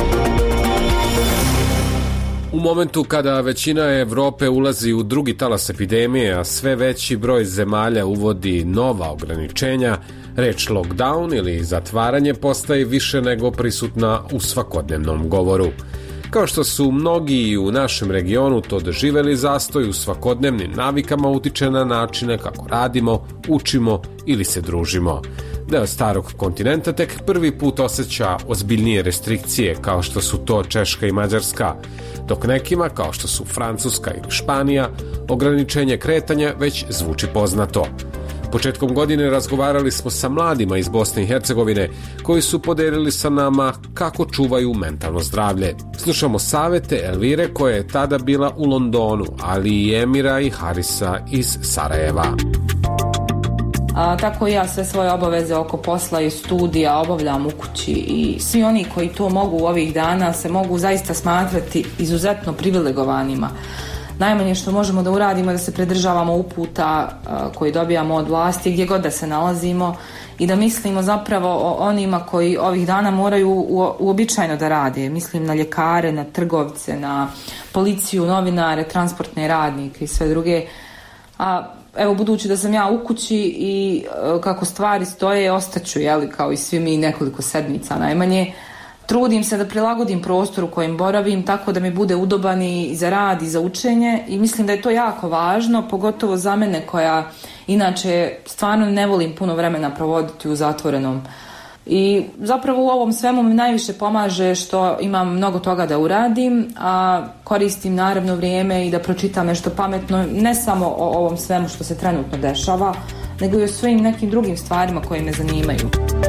U momentu kada većina Evrope ulazi u drugi talas epidemije, a sve veći broj zemalja uvodi nova ograničenja, reč lockdown ili zatvaranje postaje više nego prisutna u svakodnevnom govoru. Kao što su mnogi i u našem regionu to doživeli, zastoj u svakodnevnim navikama utiče na načine kako radimo, učimo ili se družimo. Deo starog kontinenta tek prvi put osjeća ozbiljnije restrikcije kao što su to Češka i Mađarska, dok nekima kao što su Francuska ili Španija ograničenje kretanja već zvuči poznato. Početkom godine razgovarali smo sa mladima iz Bosne i Hercegovine koji su podelili sa nama kako čuvaju mentalno zdravlje. Slušamo savete Elvire koja je tada bila u Londonu, ali i Emira i Harisa iz Sarajeva. A, tako i ja sve svoje obaveze oko posla i studija obavljam u kući i svi oni koji to mogu u ovih dana se mogu zaista smatrati izuzetno privilegovanima. Najmanje što možemo da uradimo je da se pridržavamo uputa uh, koji dobijamo od vlasti gdje god da se nalazimo i da mislimo zapravo o onima koji ovih dana moraju u, uobičajeno da rade. Mislim na ljekare, na trgovce, na policiju, novinare, transportne radnike i sve druge. A evo, budući da sam ja u kući i uh, kako stvari stoje, ostaću, jeli, kao i svi mi nekoliko sedmica najmanje. Trudim se da prilagodim prostor u kojem boravim tako da mi bude udoban i za rad i za učenje i mislim da je to jako važno, pogotovo za mene koja inače stvarno ne volim puno vremena provoditi u zatvorenom. I zapravo u ovom svemu mi najviše pomaže što imam mnogo toga da uradim, a koristim naravno vrijeme i da pročitam nešto pametno, ne samo o ovom svemu što se trenutno dešava, nego i o svojim nekim drugim stvarima koje me zanimaju.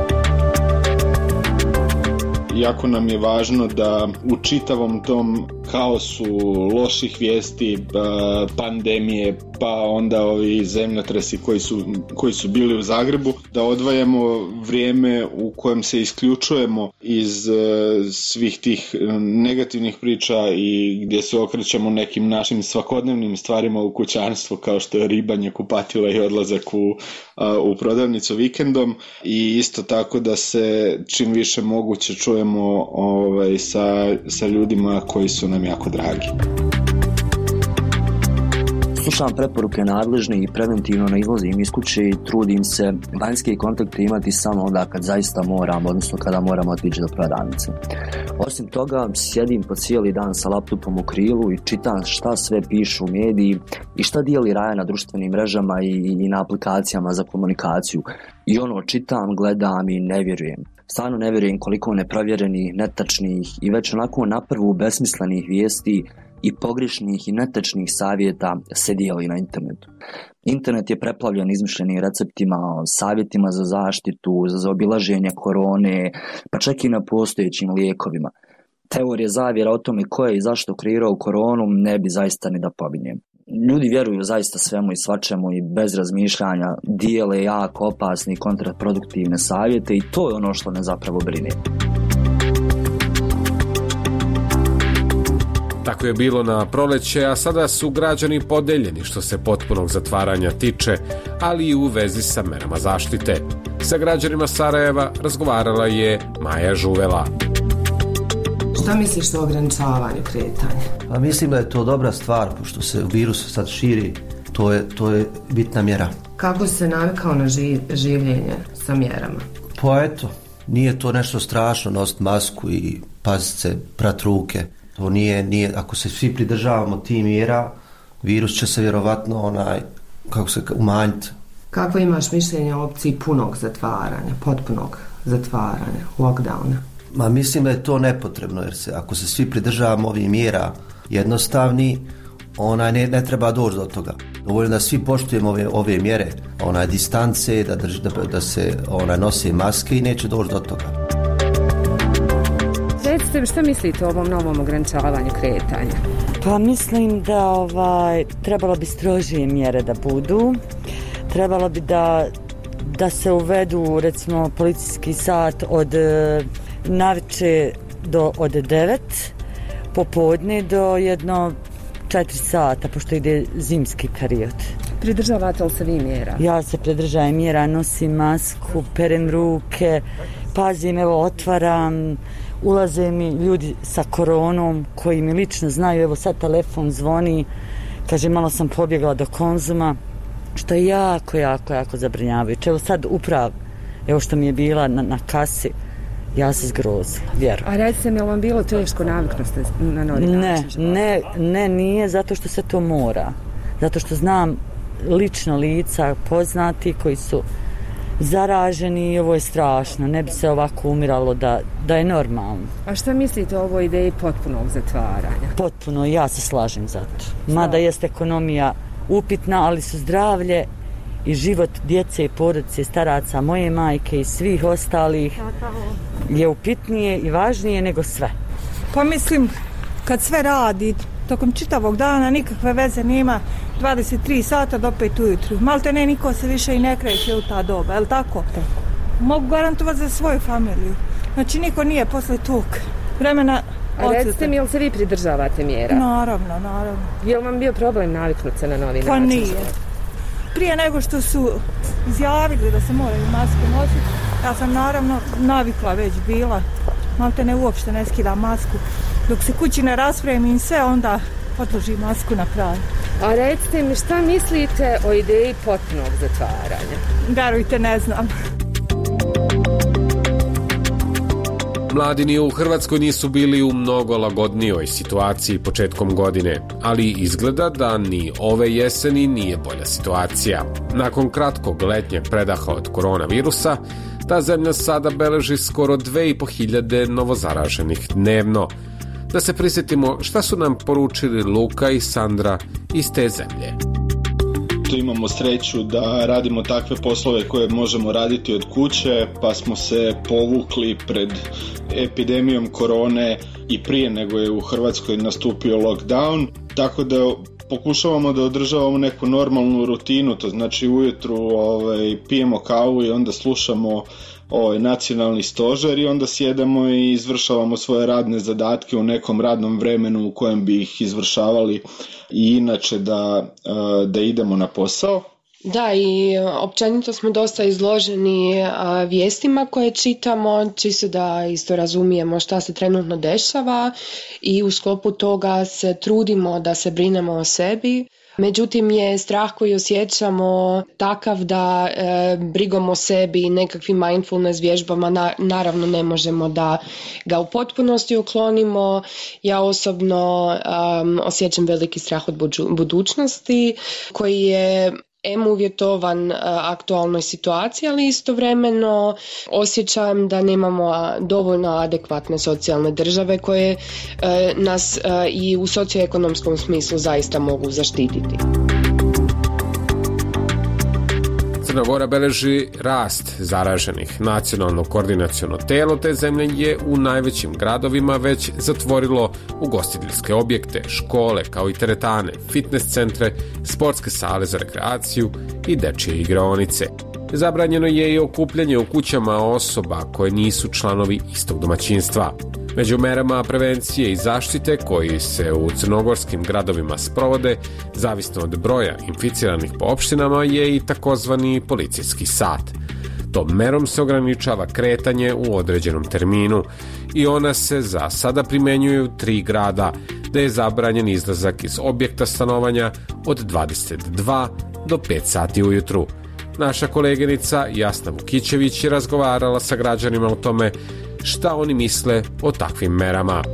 Jako nam je važno da u čitavom tom kaosu loših vijesti, pandemije, pa onda ovi zemljotresi koji su, koji su bili u Zagrebu, da odvajamo vrijeme u kojem se isključujemo iz svih tih negativnih priča i gdje se okrećemo nekim našim svakodnevnim stvarima u kućanstvu, kao što je ribanje, kupatila i odlazak u, u prodavnicu vikendom, i isto tako da se čim više moguće čujemo ovaj, sa, sa ljudima koji su nam jako dragi. Slušam preporuke nadležnih i preventivno ne izlazim iz kuće i trudim se vanjske kontakte imati samo onda kad zaista moram, odnosno kada moramo otići do prodavnice. Osim toga, sjedim po cijeli dan sa laptopom u krilu i čitam šta sve pišu mediji i šta dijeli Raja na društvenim mrežama i, i na aplikacijama za komunikaciju. I ono, čitam, gledam i ne vjerujem. Stvarno ne vjerujem koliko neprovjerenih, netačnih i već onako naprvu besmislenih vijesti i pogrešnih i netačnih savjeta se dijeli na internetu. Internet je preplavljen izmišljenim receptima, savjetima za zaštitu, za zaobilaženje korone, pa čak i na postojećim lijekovima. teorije zavjera o tome ko je i zašto kreirao koronu ne bi zaista ni da pominjem. Ljudi vjeruju zaista svemu i svačemu i bez razmišljanja dijele jako opasne i kontraproduktivne savjete i to je ono što me zapravo brine. Tako je bilo na proleće, a sada su građani podeljeni što se potpunog zatvaranja tiče, ali i u vezi sa merama zaštite. Sa građanima Sarajeva razgovarala je Maja Žuvela. Šta misliš o ograničavanju kretanja? Pa mislim da je to dobra stvar, pošto se virus sad širi, to je, to je bitna mjera. Kako se navikao na ži, življenje sa mjerama? Pa eto, nije to nešto strašno nositi masku i paziti se, prati ruke. To nije, nije, ako se svi pridržavamo tih mjera, virus će se vjerovatno onaj, kako se umanjiti. Kako imaš mišljenje o opciji punog zatvaranja, potpunog zatvaranja, lockdowna? Ma mislim da je to nepotrebno, jer se, ako se svi pridržavamo ovih mjera jednostavni, onaj ne, ne treba doći do toga. Dovoljno da svi poštujemo ove, ove mjere, onaj distance, da, drž, da, da se onaj nose maske i neće doći do toga. Recite mi, šta mislite o ovom novom ograničavanju kretanja? Pa mislim da ovaj, trebalo bi strožije mjere da budu. Trebalo bi da, da se uvedu recimo policijski sat od navečer do od devet, popodne do jedno četiri sata, pošto ide zimski period. Pridržavate li se vi mjera? Ja se pridržavam mjera, nosim masku, perem ruke, pazim, evo otvaram, ulaze mi ljudi sa koronom koji mi lično znaju, evo sad telefon zvoni, kaže malo sam pobjegla do Konzuma, što je jako, jako, jako zabrinjavajuće. Evo sad upravo, evo što mi je bila na, na kasi, ja se zgrozila, vjerujem. A recite mi, je li vam bilo teško naviknuti na novi ne, način? Ne, ne, nije, zato što se to mora. Zato što znam lično lica poznati koji su zaraženi i ovo je strašno. Ne bi se ovako umiralo da, da je normalno. A šta mislite o ovoj ideji potpunog zatvaranja? Potpuno, ja se slažem za to. Mada jest ekonomija upitna, ali su zdravlje i život djece i porodice, staraca, moje majke i svih ostalih je upitnije i važnije nego sve. Pa mislim, kad sve radi tokom čitavog dana, nikakve veze nema dvadeset tri sata do pet ujutru. Malte ne, niko se više i ne kreće u ta doba, je li tako? tako? Mogu garantovati za svoju familiju. Znači, niko nije posle tog vremena. A recite mi, jel se vi pridržavate mjera? Naravno, naravno. Je li vam bio problem naviknuti se na novi način? Pa nije. Prije nego što su izjavili da se moraju maske nositi, ja sam naravno navikla već bila. Malte ne, uopšte ne skidam masku. Dok se kući ne raspremim sve, onda odložim masku na pravi. A recite mi, šta mislite o ideji potpunog zatvaranja? Verujte, ne znam. Mladi ni u Hrvatskoj nisu bili u mnogo lagodnijoj situaciji početkom godine, ali izgleda da ni ove jeseni nije bolja situacija. Nakon kratkog letnjeg predaha od koronavirusa, ta zemlja sada beleži skoro dve i po hiljade novozaraženih dnevno. Da se prisjetimo šta su nam poručili Luka i Sandra iz te zemlje. Imamo sreću da radimo takve poslove koje možemo raditi od kuće, pa smo se povukli pred epidemijom korone i prije nego je u Hrvatskoj nastupio lockdown, tako da pokušavamo da održavamo neku normalnu rutinu, to znači ujutru ovaj, pijemo kavu i onda slušamo ovaj, nacionalni stožer i onda sjedemo i izvršavamo svoje radne zadatke u nekom radnom vremenu u kojem bi ih izvršavali i inače da, da idemo na posao. Da, i općenito smo dosta izloženi a, vijestima koje čitamo, čisto da isto razumijemo šta se trenutno dešava i u sklopu toga se trudimo da se brinemo o sebi. Međutim je strah koji osjećamo takav da e, brigom o sebi i nekakvim mindfulness vježbama na, naravno ne možemo da ga u potpunosti uklonimo. Ja osobno um, osjećam veliki strah od budućnosti koji je em uvjetovan uh, aktualnoj situaciji, ali istovremeno osjećam da nemamo dovoljno adekvatne socijalne države koje uh, nas uh, i u socioekonomskom smislu zaista mogu zaštititi. Crna Gora beleži rast zaraženih. Nacionalno koordinaciono telo te zemlje je u najvećim gradovima već zatvorilo ugostiteljske objekte, škole kao i teretane, fitness centre, sportske sale za rekreaciju i dečje igraonice. Zabranjeno je i okupljanje u kućama osoba koje nisu članovi istog domaćinstva. Među merama prevencije i zaštite koji se u crnogorskim gradovima sprovode, zavisno od broja inficiranih po opštinama, je i takozvani policijski sat. Tom merom se ograničava kretanje u određenom terminu i ona se za sada primenjuje u tri grada, da je zabranjen izlazak iz objekta stanovanja od dvadeset dva do pet sati ujutru. Naša koleginica Jasna Vukićević je razgovarala sa građanima o tome šta oni misle o takvim merama.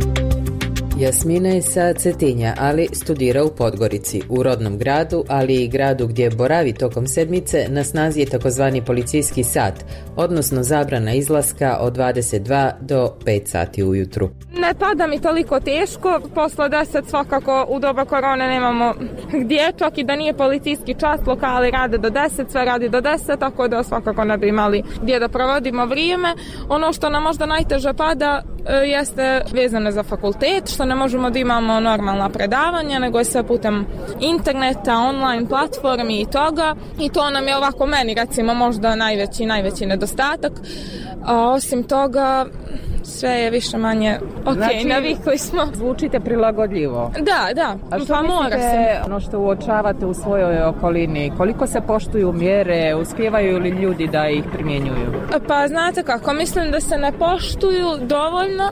Jasmina je sa Cetinja, ali studira u Podgorici. U rodnom gradu, ali i gradu gdje boravi tokom sedmice, na snazi je takozvani policijski sat, odnosno zabrana izlaska od dvadeset dva do pet sati ujutru. Ne pada mi toliko teško, posle deset svakako u doba korone nemamo gdje, čak i da nije policijski čas, lokali rade do deset, sve radi do deset, tako da svakako ne bi imali gdje da provodimo vrijeme. Ono što nam možda najteže pada jeste vezano za fakultet, što ne možemo da imamo normalna predavanja, nego je sve putem interneta, online platformi i toga. I to nam je ovako meni recimo možda najveći, najveći nedostatak. A osim toga, sve je više manje ok, znači, navikli smo. Zvučite prilagodljivo. Da, da, a što pa mora se. Ono što uočavate u svojoj okolini, koliko se poštuju mjere, uspijevaju li ljudi da ih primjenjuju? Pa znate kako, mislim da se ne poštuju dovoljno,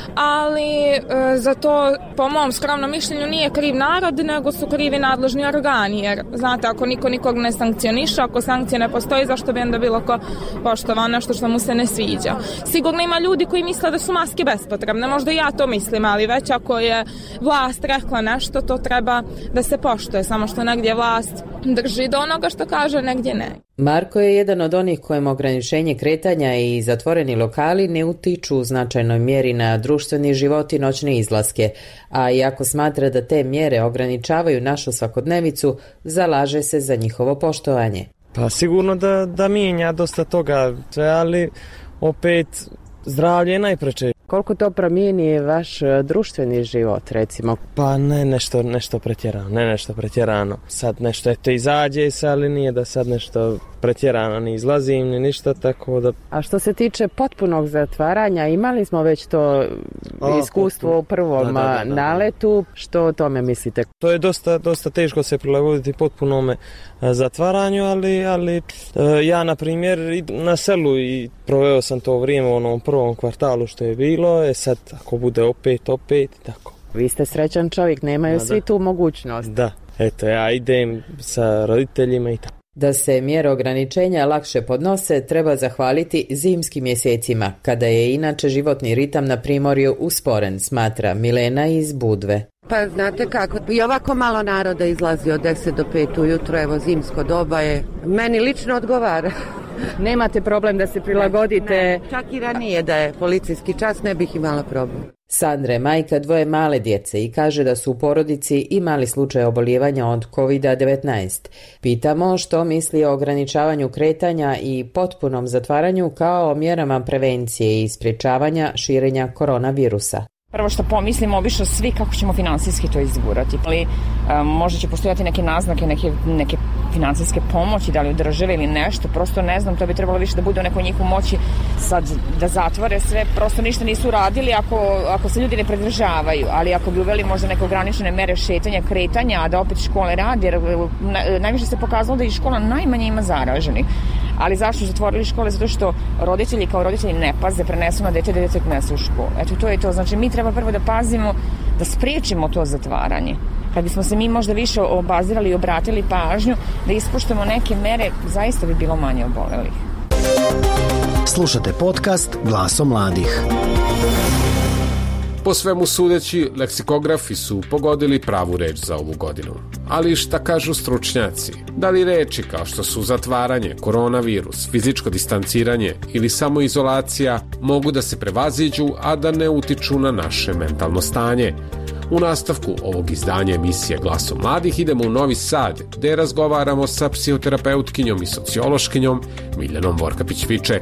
ali e, za to, po mom skromnom mišljenju, nije kriv narod, nego su krivi nadležni organi, jer znate, ako niko nikog ne sankcioniše, ako sankcije ne postoji, zašto bi onda bilo ko poštovao nešto što mu se ne sviđa? Sigurno ima ljudi koji misle da su maske bespotrebne, možda ja to mislim, ali već ako je vlast rekla nešto, to treba da se poštuje, samo što negdje vlast drži do onoga što kaže, negdje ne. Marko je jedan od onih kojem ograničenje kretanja i zatvoreni lokali ne utiču u značajnoj mjeri na društveni život i noćne izlaske, a iako smatra da te mjere ograničavaju našu svakodnevicu, zalaže se za njihovo poštovanje. Pa sigurno da, da mijenja dosta toga, ali opet zdravlje je najpreče. Koliko to promijeni vaš društveni život, recimo? Pa ne nešto, nešto pretjerano, ne nešto pretjerano. Sad nešto, eto, izađe se, ali nije da sad nešto pretjerano, ni izlazim, ni ništa, tako da... A što se tiče potpunog zatvaranja, imali smo već to A, iskustvo potpuno. u prvom da, da, da, da. naletu, što o tome mislite? To je dosta, dosta teško se prilagoditi potpunome zatvaranju, ali, ali ja, na primjer, na selu i proveo sam to vrijeme u onom prvom kvartalu što je bilo, e sad, ako bude opet, opet, tako. Vi ste srećan čovjek, nemaju da, svi da. tu mogućnost. Da, eto, ja idem sa roditeljima i tako. Da se mjere ograničenja lakše podnose, treba zahvaliti zimskim mjesecima, kada je inače životni ritam na primorju usporen, smatra Milena iz Budve. Pa znate kako, i ovako malo naroda izlazi od deset do pet ujutro, evo zimsko doba je, meni lično odgovara. Nemate problem da se prilagodite? Ne, ne, čak i ranije da je policijski čas, ne bih imala problem. Sandra je majka dvoje male djece i kaže da su u porodici imali slučaj oboljevanja od kovid devetnaest. Pitamo što misli o ograničavanju kretanja i potpunom zatvaranju kao o mjerama prevencije i sprječavanja širenja koronavirusa. Prvo što pomislimo obično svi kako ćemo financijski to izgurati. Ali um, možda će postojati neke naznake, neke, neke financijske pomoći, da li od države ili nešto, prosto ne znam, to bi trebalo više da bude u nekoj njihovu moći sad da zatvore sve, prosto ništa nisu radili ako, ako se ljudi ne pridržavaju, ali ako bi uveli možda neke ograničene mere šetanja, kretanja, a da opet škole radi, jer najviše se pokazalo da i škola najmanje ima zaraženih. Ali zašto su zatvorili škole? Zato što roditelji kao roditelji ne paze, prenesu na dete, da dete prenesu u školu. Eto, to je to. Znači, mi treba prvo da pazimo, da spriječimo to zatvaranje. Kad bismo se mi možda više obazirali i obratili pažnju, da ispuštamo neke mere, zaista bi bilo manje obolelih. Slušate podcast Glasom mladih. Po svemu sudeći, leksikografi su pogodili pravu reč za ovu godinu. Ali šta kažu stručnjaci? Da li reči kao što su zatvaranje, koronavirus, fizičko distanciranje ili samoizolacija mogu da se prevaziđu, a da ne utiču na naše mentalno stanje? U nastavku ovog izdanja emisije Glasom mladih idemo u Novi Sad, gde razgovaramo sa psihoterapeutkinjom i sociološkinjom Miljanom Vorkapić-Viček.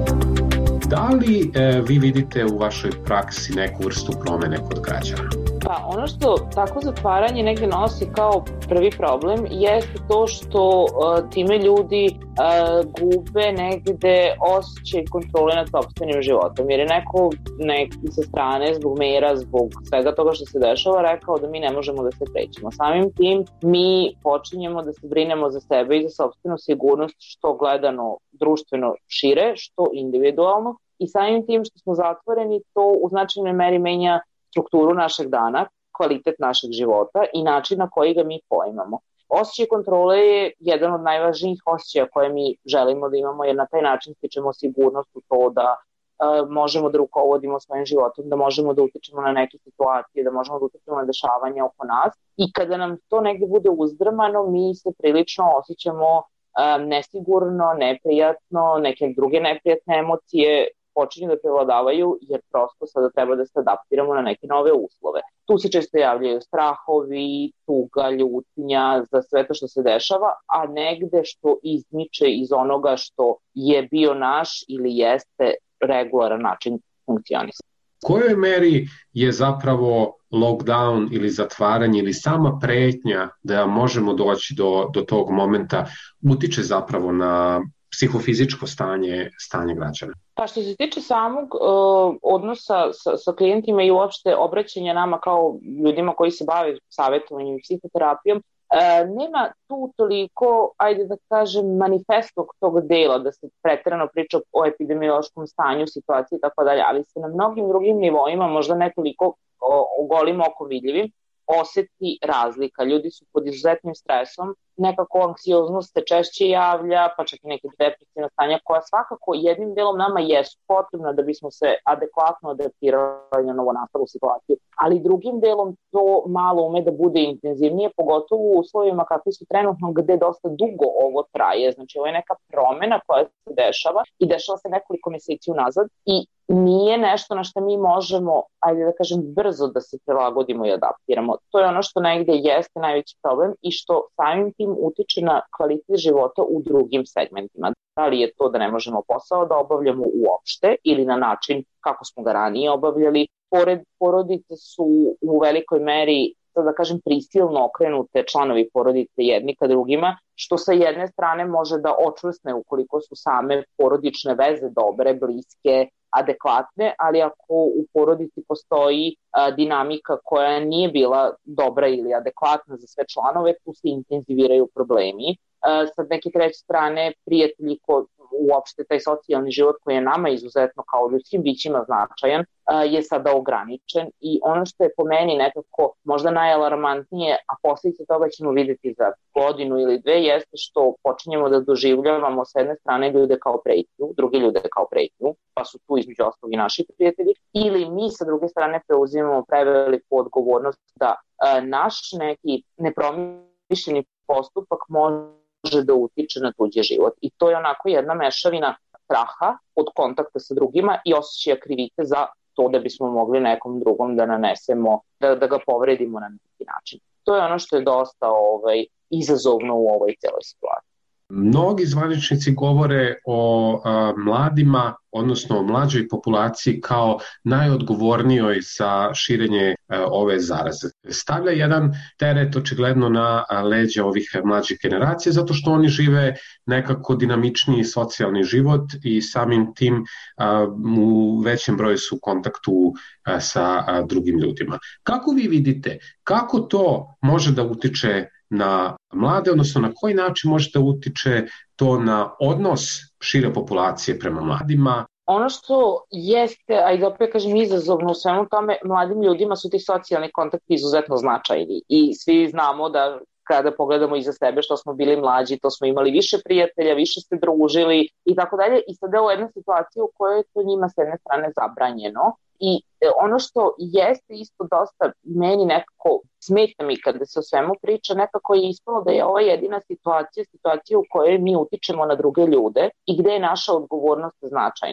Da li e, vi vidite u vašoj praksi neku vrstu promene kod građana? Pa ono što tako zatvaranje negde nosi kao prvi problem jeste to što uh, time ljudi uh, gube negde osjećaj kontrole nad sopstvenim životom, jer je neko nek, sa strane zbog mera, zbog svega toga što se dešava rekao da mi ne možemo da se krećemo. Samim tim mi počinjemo da se brinemo za sebe i za sopstvenu sigurnost, što gledano društveno šire, što individualno, i samim tim što smo zatvoreni to u značajnoj meri menja strukturu našeg dana, kvalitet našeg života i način na koji ga mi poimamo. Osjećaj kontrole je jedan od najvažnijih osjećaja koje mi želimo da imamo, jer na taj način stičemo sigurnost u to da uh, možemo da rukovodimo svojim životom, da možemo da utičemo na neke situacije, da možemo da utičemo na dešavanja oko nas. I kada nam to negde bude uzdrmano, mi se prilično osjećamo um, nesigurno, neprijatno, neke druge neprijatne emocije počinju da prevladavaju, jer prosto sada treba da se adaptiramo na neke nove uslove. Tu se često javljaju strahovi, tuga, ljutnja za sve to što se dešava, a negde što izmiče iz onoga što je bio naš ili jeste regularan način funkcionisanja. U kojoj meri je zapravo lockdown ili zatvaranje ili sama pretnja da možemo doći do, do tog momenta utiče zapravo na psihofizičko stanje, stanje građana? Pa što se tiče samog uh, odnosa sa, sa klijentima i uopšte obraćanja nama kao ljudima koji se bave savjetovanjem i psihoterapijom, uh, nema tu toliko, ajde da kažem, manifestog tog dela, da se preterano priča o epidemiološkom stanju, situaciji i tako dalje, ali se na mnogim drugim nivoima, možda ne toliko o golim okom vidljivim, oseti razlika. Ljudi su pod izuzetnim stresom, nekako anksioznost se češće javlja, pa čak i neke depresivne stanja koja svakako jednim delom nama jesu potrebna da bismo se adekvatno adaptirali na novonastalu situaciju, ali drugim delom to malo ume da bude intenzivnije, pogotovo u uslovima kakvi su trenutno gde dosta dugo ovo traje. Znači ovo je neka promena koja se dešava i dešava se nekoliko meseci unazad i nije nešto na što mi možemo, ajde da kažem, brzo da se prilagodimo i adaptiramo. To je ono što negde jeste najveći problem i što samim tim utiče na kvalitet života u drugim segmentima. Da li je to da ne možemo posao da obavljamo uopšte ili na način kako smo ga ranije obavljali. Pored porodice su u velikoj meri, da kažem, prisilno okrenute članovi porodice jedni ka drugima, što sa jedne strane može da očvrsne ukoliko su same porodične veze dobre, bliske, adekvatne, ali ako u porodici postoji a, dinamika koja nije bila dobra ili adekvatna za sve članove, tu se intenziviraju problemi. A, sa neke treće strane, prijatelji ko, uopšte taj socijalni život koji je nama izuzetno kao ljudskim bićima značajan, a, je sada ograničen i ono što je po meni nekako možda najalarmantnije, a posljedice toga ćemo vidjeti za godinu ili dve, jeste što počinjemo da doživljavamo s jedne strane ljude kao pretnju, druge ljude kao pretnju, pa su tu između ostalog i naši prijatelji, ili mi sa druge strane preuzimamo preveliku odgovornost da a, naš neki nepromišljeni postupak može da utiče na tuđi život. I to je onako jedna mešavina straha od kontakta sa drugima i osjećaja krivice za to da bismo mogli nekom drugom da nanesemo, da, da ga povredimo na neki način. To je ono što je dosta ovaj, izazovno u ovoj celoj situaciji. Mnogi zvaničnici govore o a, mladima, odnosno o mlađoj populaciji kao najodgovornijoj za širenje a, ove zaraze. Stavlja jedan teret očigledno na a, leđa ovih mlađih generacija, zato što oni žive nekako dinamičniji socijalni život i samim tim a, u većem broju su u kontaktu a, sa a, drugim ljudima. Kako vi vidite, kako to može da utiče na mlade, odnosno na koji način može da utiče to na odnos šire populacije prema mladima? Ono što jeste, a i da opet kažem izazovno u svemu tome, mladim ljudima su ti socijalni kontakti izuzetno značajni i svi znamo da kada pogledamo iza sebe što smo bili mlađi, to smo imali više prijatelja, više se družili i tako dalje i sada je u jedna situacija u kojoj je to njima s jedne strane zabranjeno. I ono što jeste isto dosta meni nekako smeta mi kada se o svemu priča, nekako je ispalo da je ova jedina situacija, situacija u kojoj mi utičemo na druge ljude i gde je naša odgovornost značajna.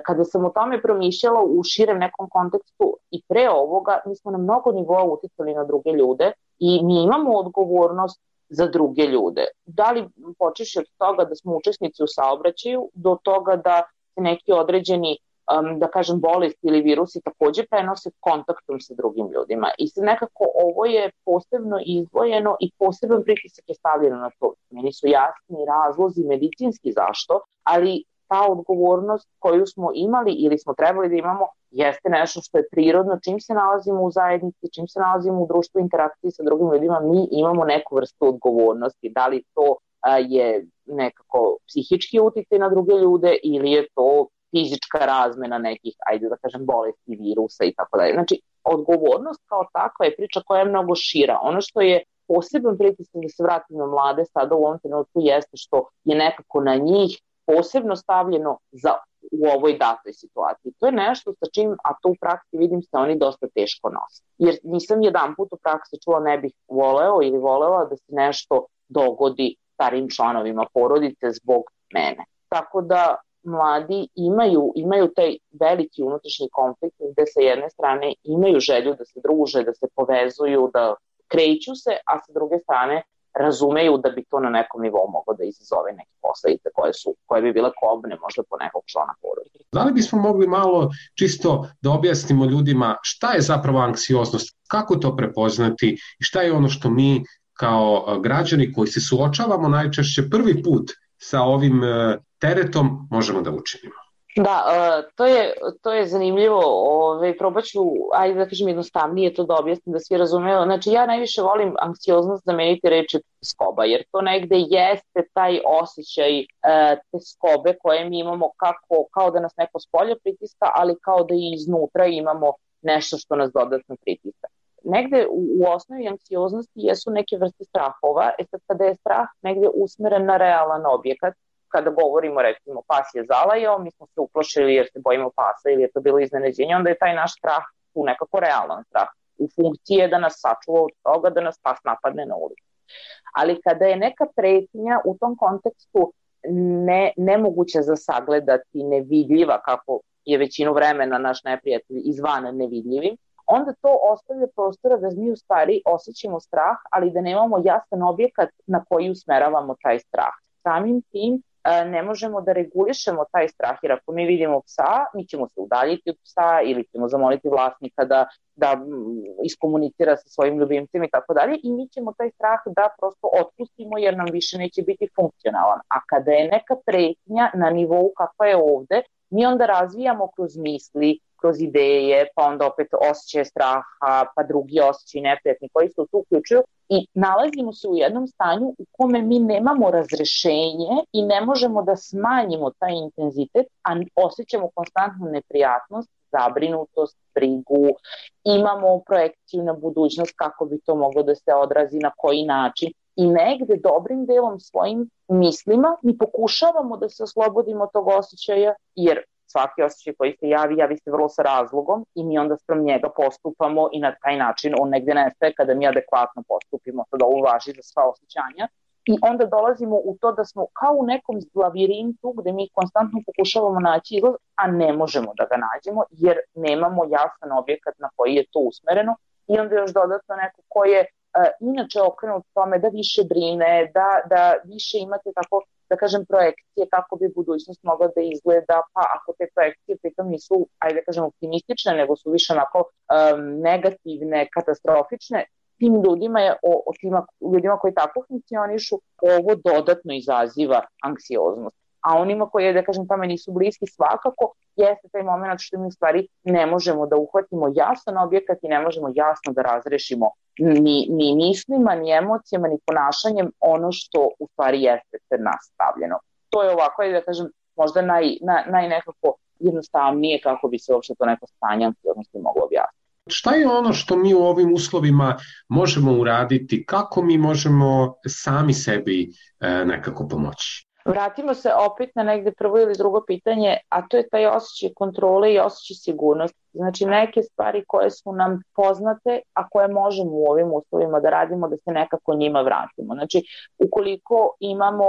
Kada sam o tome promišljala u širem nekom kontekstu i pre ovoga, mi smo na mnogo nivoa uticali na druge ljude i mi imamo odgovornost za druge ljude. Da li počeš od toga da smo učesnici u saobraćaju, do toga da se neki određeni, um, da kažem, bolesti ili virusi takođe prenose kontaktom sa drugim ljudima. I sad nekako ovo je posebno izdvojeno i poseban pritisak je stavljeno na to. Meni su jasni razlozi medicinski zašto, ali ta odgovornost koju smo imali ili smo trebali da imamo jeste nešto što je prirodno. Čim se nalazimo u zajednici, čim se nalazimo u društvu, interakciji sa drugim ljudima, mi imamo neku vrstu odgovornosti. Da li to a, je nekako psihički uticaj na druge ljude ili je to fizička razmena nekih, ajde da kažem, bolesti, virusa i tako dalje. Znači, odgovornost kao takva je priča koja je mnogo šira. Ono što je poseban pritisak da se vratim na mlade sada u ovom trenutku jeste što je nekako na njih posebno stavljeno za, u ovoj datoj situaciji. To je nešto sa čim, a to u praksi vidim se oni dosta teško nose. Jer nisam jedan put u praksi čula ne bih voleo ili volela da se nešto dogodi starim članovima porodice zbog mene. Tako da mladi imaju, imaju taj veliki unutrašnji konflikt gde sa jedne strane imaju želju da se druže, da se povezuju, da kreću se, a sa druge strane razumeju da bi to na nekom nivou moglo da izazove neke posledice koje su, koje bi bile kobne možda po nekog člana porodice. Da li bismo mogli malo čisto da objasnimo ljudima šta je zapravo anksioznost, kako to prepoznati i šta je ono što mi kao građani koji se suočavamo najčešće prvi put sa ovim teretom možemo da učinimo? Da, to je, to je zanimljivo. Ove, probat ću, ajde da kažem jednostavnije to da objasnim da svi razumeju. Znači ja najviše volim anksioznost zameniti reči skoba, jer to negde jeste taj osjećaj te skobe koje mi imamo kako, kao da nas neko spolja pritiska, ali kao da i iznutra imamo nešto što nas dodatno pritiska. Negde u, u osnovi anksioznosti jesu neke vrste strahova, e sad kada je strah negde usmeren na realan objekat, kada govorimo, recimo, pas je zalajao, mi smo se uplašili jer se bojimo pasa ili je to bilo iznenađenje, onda je taj naš strah tu nekako realan strah. U funkciji je da nas sačuva od toga da nas pas napadne na ulici. Ali kada je neka pretnja u tom kontekstu ne, nemoguće za sagledati, nevidljiva, kako je većinu vremena naš neprijatelj izvan nevidljivim, onda to ostavlja prostora da mi u stvari osjećamo strah, ali da nemamo jasan objekat na koji usmeravamo taj strah. Samim tim ne možemo da regulišemo taj strah, jer ako mi vidimo psa, mi ćemo se udaljiti od psa ili ćemo zamoliti vlasnika da, da iskomunicira sa svojim ljubimcem i tako dalje i mi ćemo taj strah da prosto otpustimo jer nam više neće biti funkcionalan. A kada je neka pretnja na nivou kakva je ovde, mi onda razvijamo kroz misli, kroz ideje, pa onda opet osjećaje straha, pa drugi osjećaj neprijatni koji se tu uključuju i nalazimo se u jednom stanju u kome mi nemamo razrešenje i ne možemo da smanjimo taj intenzitet, a osjećamo konstantnu neprijatnost, zabrinutost, brigu, imamo projekciju na budućnost kako bi to moglo da se odrazi, na koji način. I negde dobrim delom svojim mislima mi pokušavamo da se oslobodimo tog osjećaja, jer svaki osjećaj koji se javi, javi se vrlo sa razlogom i mi onda sprem njega postupamo i na taj način on negde nestaje kada mi adekvatno postupimo, sada ovo važi za sva osjećanja. I onda dolazimo u to da smo kao u nekom lavirintu gde mi konstantno pokušavamo naći izlaz, a ne možemo da ga nađemo jer nemamo jasan objekat na koji je to usmereno i onda još dodatno neko ko je uh, inače okrenut tome da više brine, da, da više imate tako da kažem projekcije kako bi budućnost mogla da izgleda, pa ako te projekcije pritom nisu, ajde da kažem, optimistične, nego su više onako um, negativne, katastrofične, tim ljudima, je, o, o tima, ljudima koji tako funkcionišu, ovo dodatno izaziva anksioznost. A onima koji, da kažem, tome nisu bliski svakako, jeste taj moment što mi u stvari ne možemo da uhvatimo jasan objekat i ne možemo jasno da razrešimo ni, ni mislima, ni emocijama, ni ponašanjem ono što u stvari jeste pred nas stavljeno. To je ovako, da kažem, možda naj, naj, naj nekako jednostavnije kako bi se uopšte to neko stanje anksioznosti moglo objasniti. Šta je ono što mi u ovim uslovima možemo uraditi? Kako mi možemo sami sebi e, nekako pomoći? Vratimo se opet na negde prvo ili drugo pitanje, a to je taj osjećaj kontrole i osjećaj sigurnosti. Znači neke stvari koje su nam poznate, a koje možemo u ovim uslovima da radimo, da se nekako njima vratimo. Znači ukoliko imamo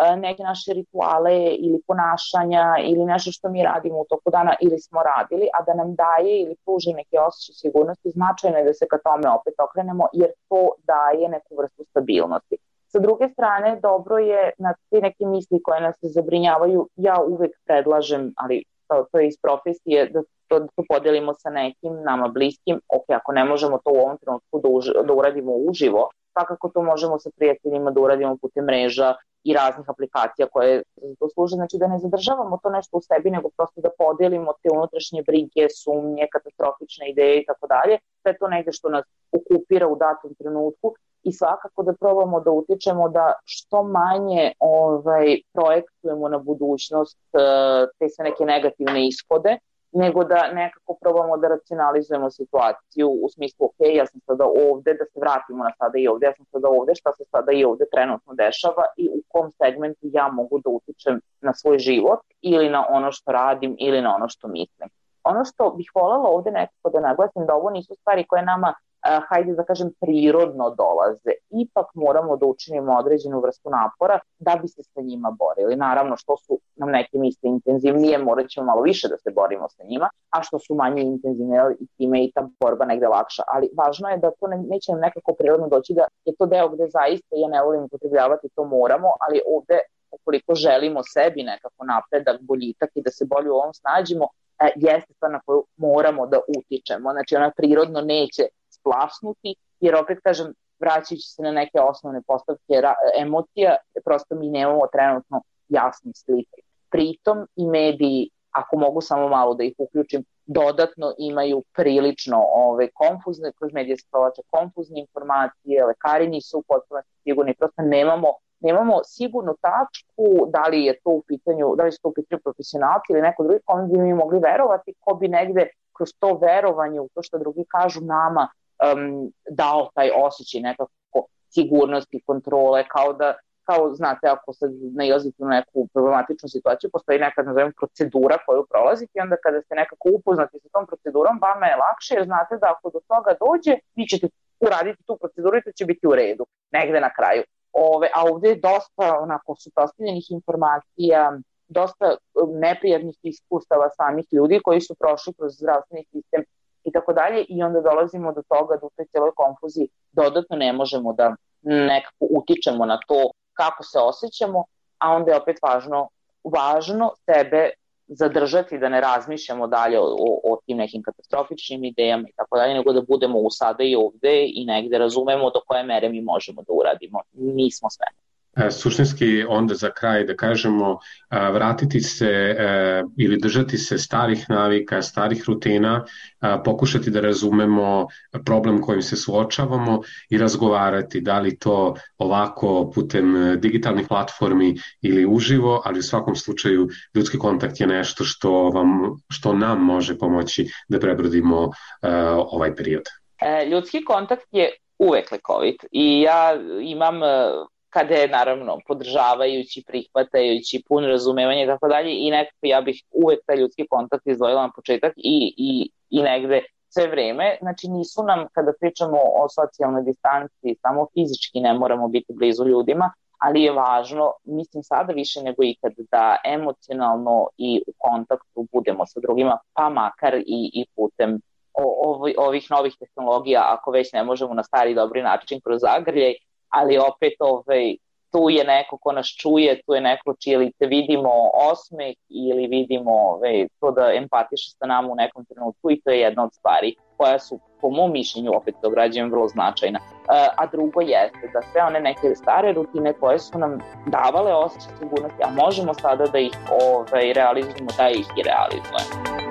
neke naše rituale ili ponašanja ili nešto što mi radimo u toku dana ili smo radili, a da nam daje ili pruži neke osjećaje sigurnosti, značajno je da se ka tome opet okrenemo jer to daje neku vrstu stabilnosti. Sa druge strane, dobro je na te neke misli koje nas zabrinjavaju, ja uvek predlažem, ali to, to je iz profesije, da to, da to podelimo sa nekim nama bliskim, ok, ako ne možemo to u ovom trenutku da, už, da uradimo uživo, svakako to možemo sa prijateljima da uradimo putem mreža i raznih aplikacija koje to služe, znači da ne zadržavamo to nešto u sebi, nego prosto da podelimo te unutrašnje brige, sumnje, katastrofične ideje i tako dalje, sve to negde što nas okupira u datom trenutku i svakako da probamo da utičemo da što manje ovaj, projektujemo na budućnost te sve neke negativne ishode, nego da nekako probamo da racionalizujemo situaciju u smislu, ok, ja sam sada ovde, da se vratimo na sada i ovde, ja sam sada ovde, šta se sada i ovde trenutno dešava i u kom segmentu ja mogu da utičem na svoj život ili na ono što radim ili na ono što mislim. Ono što bih voljela ovde nekako da naglasim da ovo nisu stvari koje nama Uh, hajde da kažem prirodno dolaze, ipak moramo da učinimo određenu vrstu napora da bi se sa njima borili. Naravno što su nam neke misle intenzivnije, morat ćemo malo više da se borimo sa njima, a što su manje intenzivne i time i ta borba negde lakša. Ali važno je da to ne, neće nam nekako prirodno doći, da je to deo gde zaista, ja ne volim upotrebljavati, to moramo, ali ovde ukoliko želimo sebi nekako napredak, boljitak i da se bolje u ovom snađimo, e, jeste stvar na koju moramo da utičemo. Znači ona prirodno neće splasnuti, jer opet kažem, vraćajući se na neke osnovne postavke emocija, prosto mi nemamo trenutno jasne slike. Pritom i mediji, ako mogu samo malo da ih uključim, dodatno imaju prilično ove, konfuzne, kroz medije se provlače konfuzne informacije, lekari nisu u potpunosti sigurni, prosto nemamo, nemamo sigurnu tačku da li je to u pitanju, da li su to u pitanju profesionalci ili neko drugi, kome bi mi mogli verovati, ko bi negde kroz to verovanje u to što drugi kažu nama um, dao taj osjećaj nekako sigurnosti, kontrole, kao da, kao znate, ako se nailazite na neku problematičnu situaciju, postoji neka, nazovem, procedura koju prolazite i onda kada ste nekako upoznati sa tom procedurom, vama je lakše jer znate da ako do toga dođe, vi ćete uraditi tu proceduru i to će biti u redu, negde na kraju. Ove, a ovde je dosta onako suprotstavljenih informacija, dosta neprijatnih iskustava samih ljudi koji su prošli kroz zdravstveni sistem i tako dalje i onda dolazimo do toga da u toj celoj konfuziji dodatno ne možemo da nekako utičemo na to kako se osjećamo, a onda je opet važno, važno sebe zadržati da ne razmišljamo dalje o, o, o tim nekim katastrofičnim idejama i tako dalje, nego da budemo u sada i ovde i negde razumemo do koje mere mi možemo da uradimo. Mi smo sve. Suštinski onda za kraj da kažemo vratiti se ili držati se starih navika, starih rutina, pokušati da razumemo problem kojim se suočavamo i razgovarati da li to ovako putem digitalnih platformi ili uživo, ali u svakom slučaju ljudski kontakt je nešto što, vam, što nam može pomoći da prebrodimo ovaj period. Ljudski kontakt je uvek lekovit i ja imam kada je naravno podržavajući, prihvatajući, pun razumevanje i tako dalje i nekako ja bih uvek taj ljudski kontakt izdvojila na početak i, i, i negde sve vreme. Znači nisu nam, kada pričamo o socijalnoj distanci, samo fizički ne moramo biti blizu ljudima, ali je važno, mislim sada više nego ikad, da emocionalno i u kontaktu budemo sa drugima, pa makar i, i putem o, ovi, ovih novih tehnologija, ako već ne možemo na stari dobri način kroz zagrljaj, ali opet ovaj, tu je neko ko nas čuje, tu je neko čije lice vidimo osmeh ili vidimo ovaj, to da empatiše sa nama u nekom trenutku i to je jedna od stvari koja su, po mom mišljenju, opet to obrađujem, vrlo značajna. A drugo jeste da sve one neke stare rutine koje su nam davale osjećaj sigurnosti, a možemo sada da ih ovaj, realizujemo, da ih i realizujemo.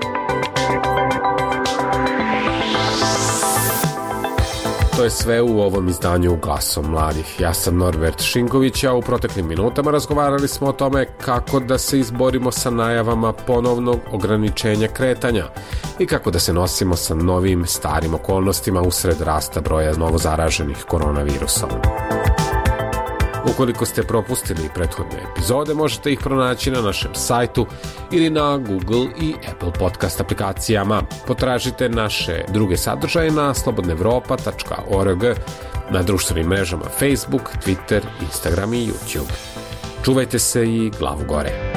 To je sve u ovom izdanju Glasom mladih. Ja sam Norbert Šinković, a u proteklim minutama razgovarali smo o tome kako da se izborimo sa najavama ponovnog ograničenja kretanja i kako da se nosimo sa novim starim okolnostima usred rasta broja novozaraženih koronavirusom. Ukoliko ste propustili prethodne epizode, možete ih pronaći na našem sajtu ili na Google i Apple podcast aplikacijama. Potražite naše druge sadržaje na slobodna evropa tačka org, na društvenim mrežama Facebook, Twitter, Instagram i YouTube. Čuvajte se i glavu gore.